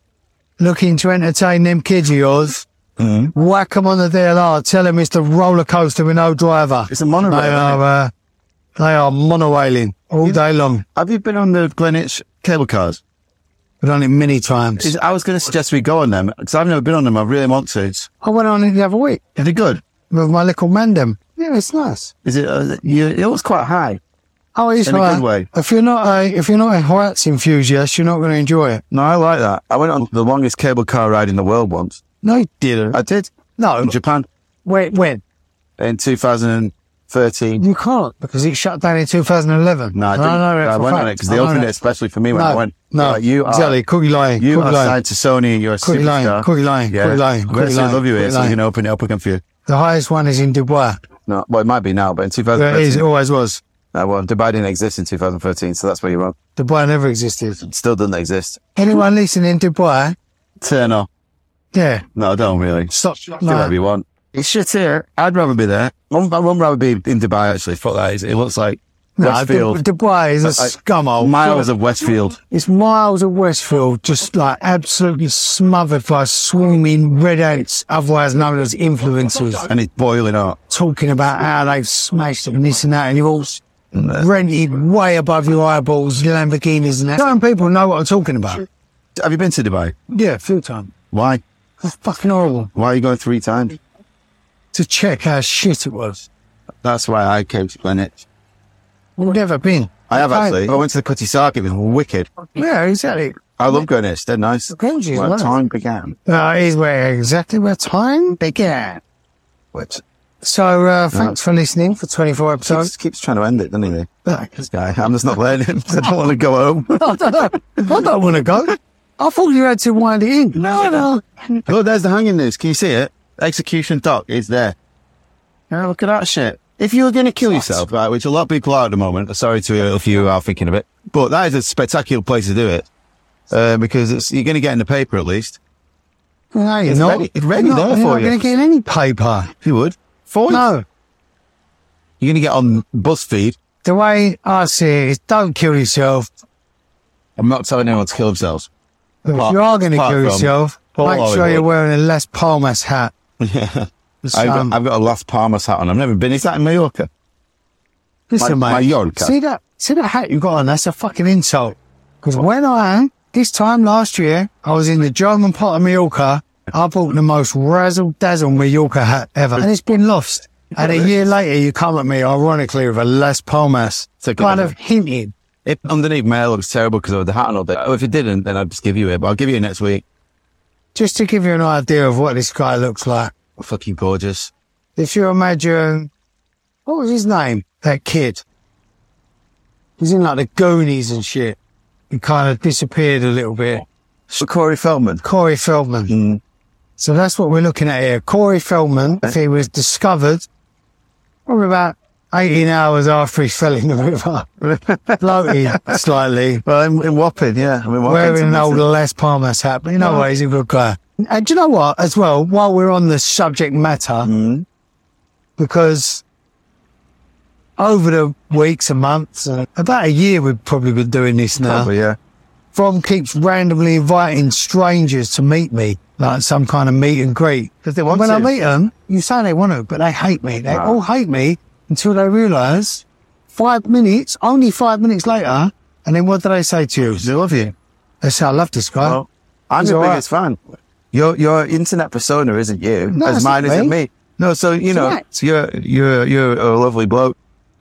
Looking to entertain them kids of yours, Mhm. whack 'em on the D L R, tell them it's the roller coster with no driver. It's a monorail, They isn't are, uh, they are monowailing all day long. Have you been on the Greenwich cable cars? I've done it many times. Is- I was going to suggest we go on them, because I've never been on them. I really want to. It's, I went on it the other week is it good? with my little mandem. Yeah, it's nice. Is it, uh, you, it was quite high. Oh, it's In a right. good way. If you're not a if you're not a Heights enthusiast, you're not going to enjoy it. No, I like that. I went on the longest cable car ride in the world once. No, you didn't. I did. No, In Japan. wait, when? In two thousand thirteen. You can't because it shut down in two thousand eleven. No, I didn't. know it I for went on fact. it because I they know opened that. it especially for me when no, I went. No, Like, you are, exactly. Cookie lying. you cookie are lying. signed to Sony and you're a Cookie lying, superstar. cookie lying, Yeah. cookie lying, Well, cookie I lying, love you here, cookie so we lying. can open it up again for you. The highest one is in Dubai. No, well, it might be now, but in two thousand Well, it thirteen. is. It always was. Uh, well, Dubai didn't exist in two thousand thirteen, so that's where you're wrong. Dubai never existed. It still doesn't exist. Anyone listening in Dubai? Turn off. Yeah. No, I don't really. Stop. Do whatever you want. It's shit here. I'd rather be there. I'd rather be in Dubai, actually. Fuck that. Is. It looks like No, Westfield. Du- Dubai is a Like, scumhole. Miles of Westfield. It's miles of Westfield, just like absolutely smothered by swarming red ants, otherwise known as influencers, And it's boiling hot. talking about how they've smashed it and this and that, and you're all s- rented way above your eyeballs, Lamborghinis and that. Certain people know what I'm talking about. Have you been to Dubai? Yeah, a few times. Why? It's fucking horrible. Why are you going three times? To check how shit it was. That's why I came to Greenwich. We've never been. I have Okay. actually. I went to the Cutty Sark. It was wicked. Yeah, exactly. I love Greenwich. They're nice. Greenwich is Where nice. time began. Uh, is where exactly where time began. Which So, uh, thanks for listening for twenty-four episodes. keeps, keeps trying to end it, doesn't he? This guy. I'm just not letting him. I don't want to go home. I don't know. I don't want to go. I thought you had to wind it in. No, no. Oh, there's the hanging noose. Can you see it? Execution dock is there. Yeah, look at that shit. If you were going to kill yourself, right, which a lot of people are at the moment, sorry to you if you are thinking of it, but that is a spectacular place to do it, uh, because it's, you're going to get in the paper at least. No, you're It's not. ready- it's ready You're there not, for you're you. not going to get any paper. You would. For you. No. You're going to get on BuzzFeed. The way I see it is don't kill yourself. I'm not telling anyone to kill themselves. But Apart- if you are going to apart kill from yourself, Paul make sure Hollywood. you're wearing a Les Palmas hat. Yeah. It's, I've, um, got, I've got a Las Palmas hat on. I've never been. Is that in Mallorca? Listen, my- mate. Mallorca. See that? See that hat you got on? That's a fucking insult. Because when I, this time last year, I was in the German part of Mallorca. I bought the most razzle-dazzle Mallorca hat ever. And it's been lost. And a year later, you come at me, ironically, with a Les Palmas. So Kind of hinting. If underneath my hair looks terrible because of the hat and all that. Oh, if it didn't, then I'd just give you it. But I'll give you it next week. Just to give you an idea of what this guy looks like. Fucking gorgeous. If you imagine, what was his name? That kid. He's in like the Goonies and shit. He kind of disappeared a little bit. So Corey Feldman. Corey Feldman. Mm. So that's what we're looking at here. Corey Feldman, if he was discovered, probably about eighteen hours after he fell in the river, floated slightly, Well, in, in Wapping, yeah. I mean, Wapping. wearing an old Les Palmas hat. But you know what? He's a good guy. And do you know what, as well, while we're on the subject matter, mm. because over the weeks and months, uh, about a year we've probably been doing this now. Probably, yeah. From keeps randomly inviting strangers to meet me, like some kind of meet and greet. Because they want when to. I meet them, you say they want to, but they hate me. They Right. all hate me until they realise five minutes, only five minutes later, and then what do they say to you? They love you. They say, I love this guy. Well, I'm He's the all biggest fan. Your your internet persona isn't you, No, as it's mine not isn't me. me. No, so, you It's know, right. so you're, you're, you're a lovely bloke.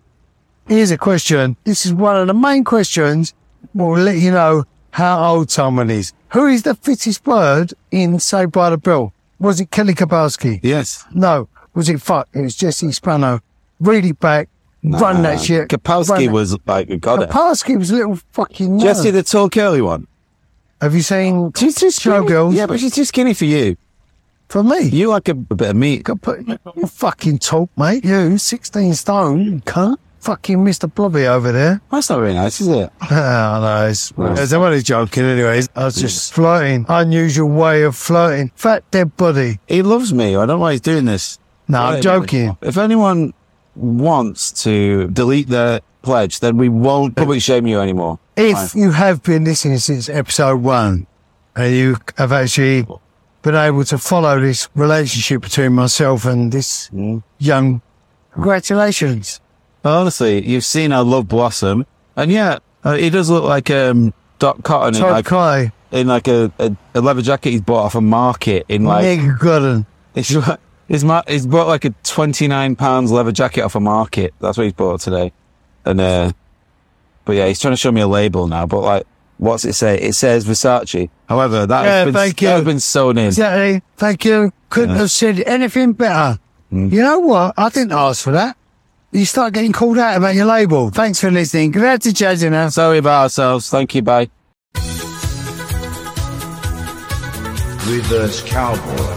Here's a question. This is one of the main questions. We'll let you know how old someone is. Who is the fittest bird in Saved by the Bell? Was it Kelly Kapowski? Yes. No. Was it fuck? It was Jesse Spano. Read it back. Run that shit. Kapowski Run that- was like a goddess. Kapowski was a little fucking nerd. Jessie, the tall curly one. Have you seen She's too skinny. Showgirls? Yeah, but she's too skinny for you. For me? You like a, a bit of meat. Got put, you fucking talk, mate. You, sixteen stone, you cunt. Fucking Mister Blobby over there. That's not very nice, is it? Oh, no, it's, it's, I'm only joking anyways. I was just flirting. Unusual way of flirting. Fat dead body. He loves me. I don't know why he's doing this. No, I'm Wait, joking. If anyone wants to delete their pledge, then we won't public shame you anymore. If Fine. you have been listening since episode one and you have actually been able to follow this relationship between myself and this Mm. young, congratulations. Honestly, you've seen our love blossom, and yeah, uh, he does look like um, Doc Cotton in Todd like, Kai, in like a, a, a leather jacket he's bought off a market in like. Nick Gooden. He's, he's, ma- he's bought like a twenty-nine pounds leather jacket off a market. That's what he's bought today. And, uh, but yeah, he's trying to show me a label now, but like, what's it say? It says Versace. However, that Yeah, has been, thank that you. has been sewn in. Exactly. Thank you. Couldn't Yeah. have said anything better. Mm. You know what? I didn't ask for that. You start getting called out about your label. Thanks for listening. Glad to judge you now. Sorry about ourselves. Thank you. Bye. Reverse Cowboy.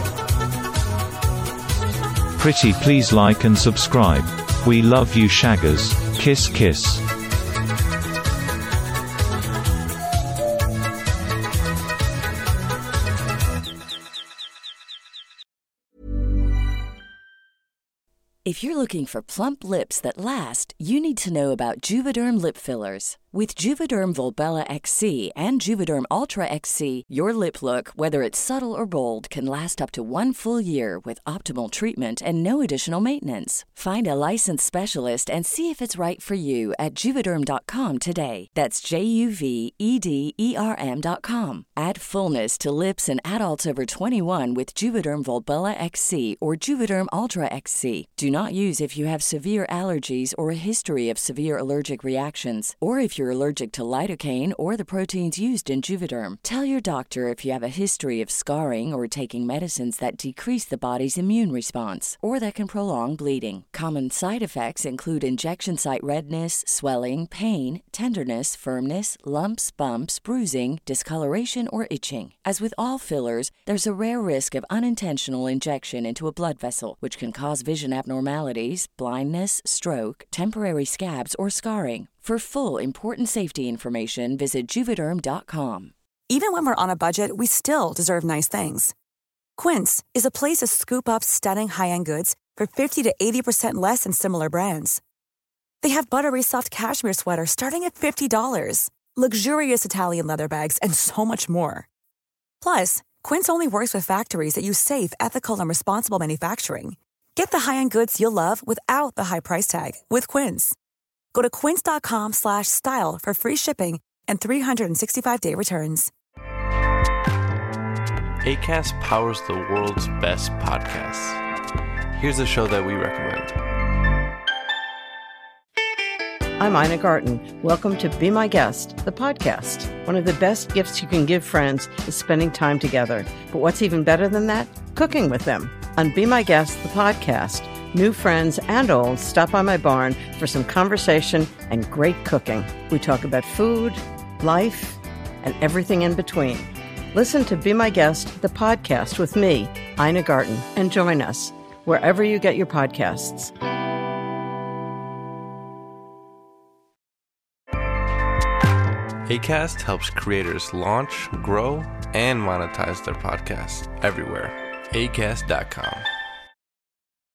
Pretty please like and subscribe. We love you shaggers. Kiss kiss. If you're looking for plump lips that last, you need to know about Juvederm lip fillers. With Juvederm Volbella X C and Juvederm Ultra X C, your lip look, whether it's subtle or bold, can last up to one full year with optimal treatment and no additional maintenance. Find a licensed specialist and see if it's right for you at juvederm dot com today. That's J U V E D E R M dot com. Add fullness to lips in adults over twenty-one with Juvederm Volbella X C or Juvederm Ultra X C. Do not use if you have severe allergies or a history of severe allergic reactions, or if you're allergic to lidocaine or the proteins used in Juvederm. Tell your doctor if you have a history of scarring or taking medicines that decrease the body's immune response or that can prolong bleeding. Common side effects include injection site redness, swelling, pain, tenderness, firmness, lumps, bumps, bruising, discoloration, or itching. As with all fillers, there's a rare risk of unintentional injection into a blood vessel, which can cause vision abnormalities, blindness, stroke, temporary scabs, or scarring. For full, important safety information, visit juvederm dot com. Even when we're on a budget, we still deserve nice things. Quince is a place to scoop up stunning high-end goods for fifty to eighty percent less than similar brands. They have buttery soft cashmere sweaters starting at fifty dollars, luxurious Italian leather bags, and so much more. Plus, Quince only works with factories that use safe, ethical, and responsible manufacturing. Get the high-end goods you'll love without the high price tag with Quince. Go to quince dot com slash style for free shipping and three sixty-five day returns. Acast powers the world's best podcasts. Here's a show that we recommend. I'm Ina Garten. Welcome to Be My Guest, the podcast. One of the best gifts you can give friends is spending time together. But what's even better than that? Cooking with them. On Be My Guest, the podcast, new friends and old stop by my barn for some conversation and great cooking. We talk about food, life, and everything in between. Listen to Be My Guest, the podcast with me, Ina Garten, and join us wherever you get your podcasts. Acast helps creators launch, grow, and monetize their podcasts everywhere. acast dot com.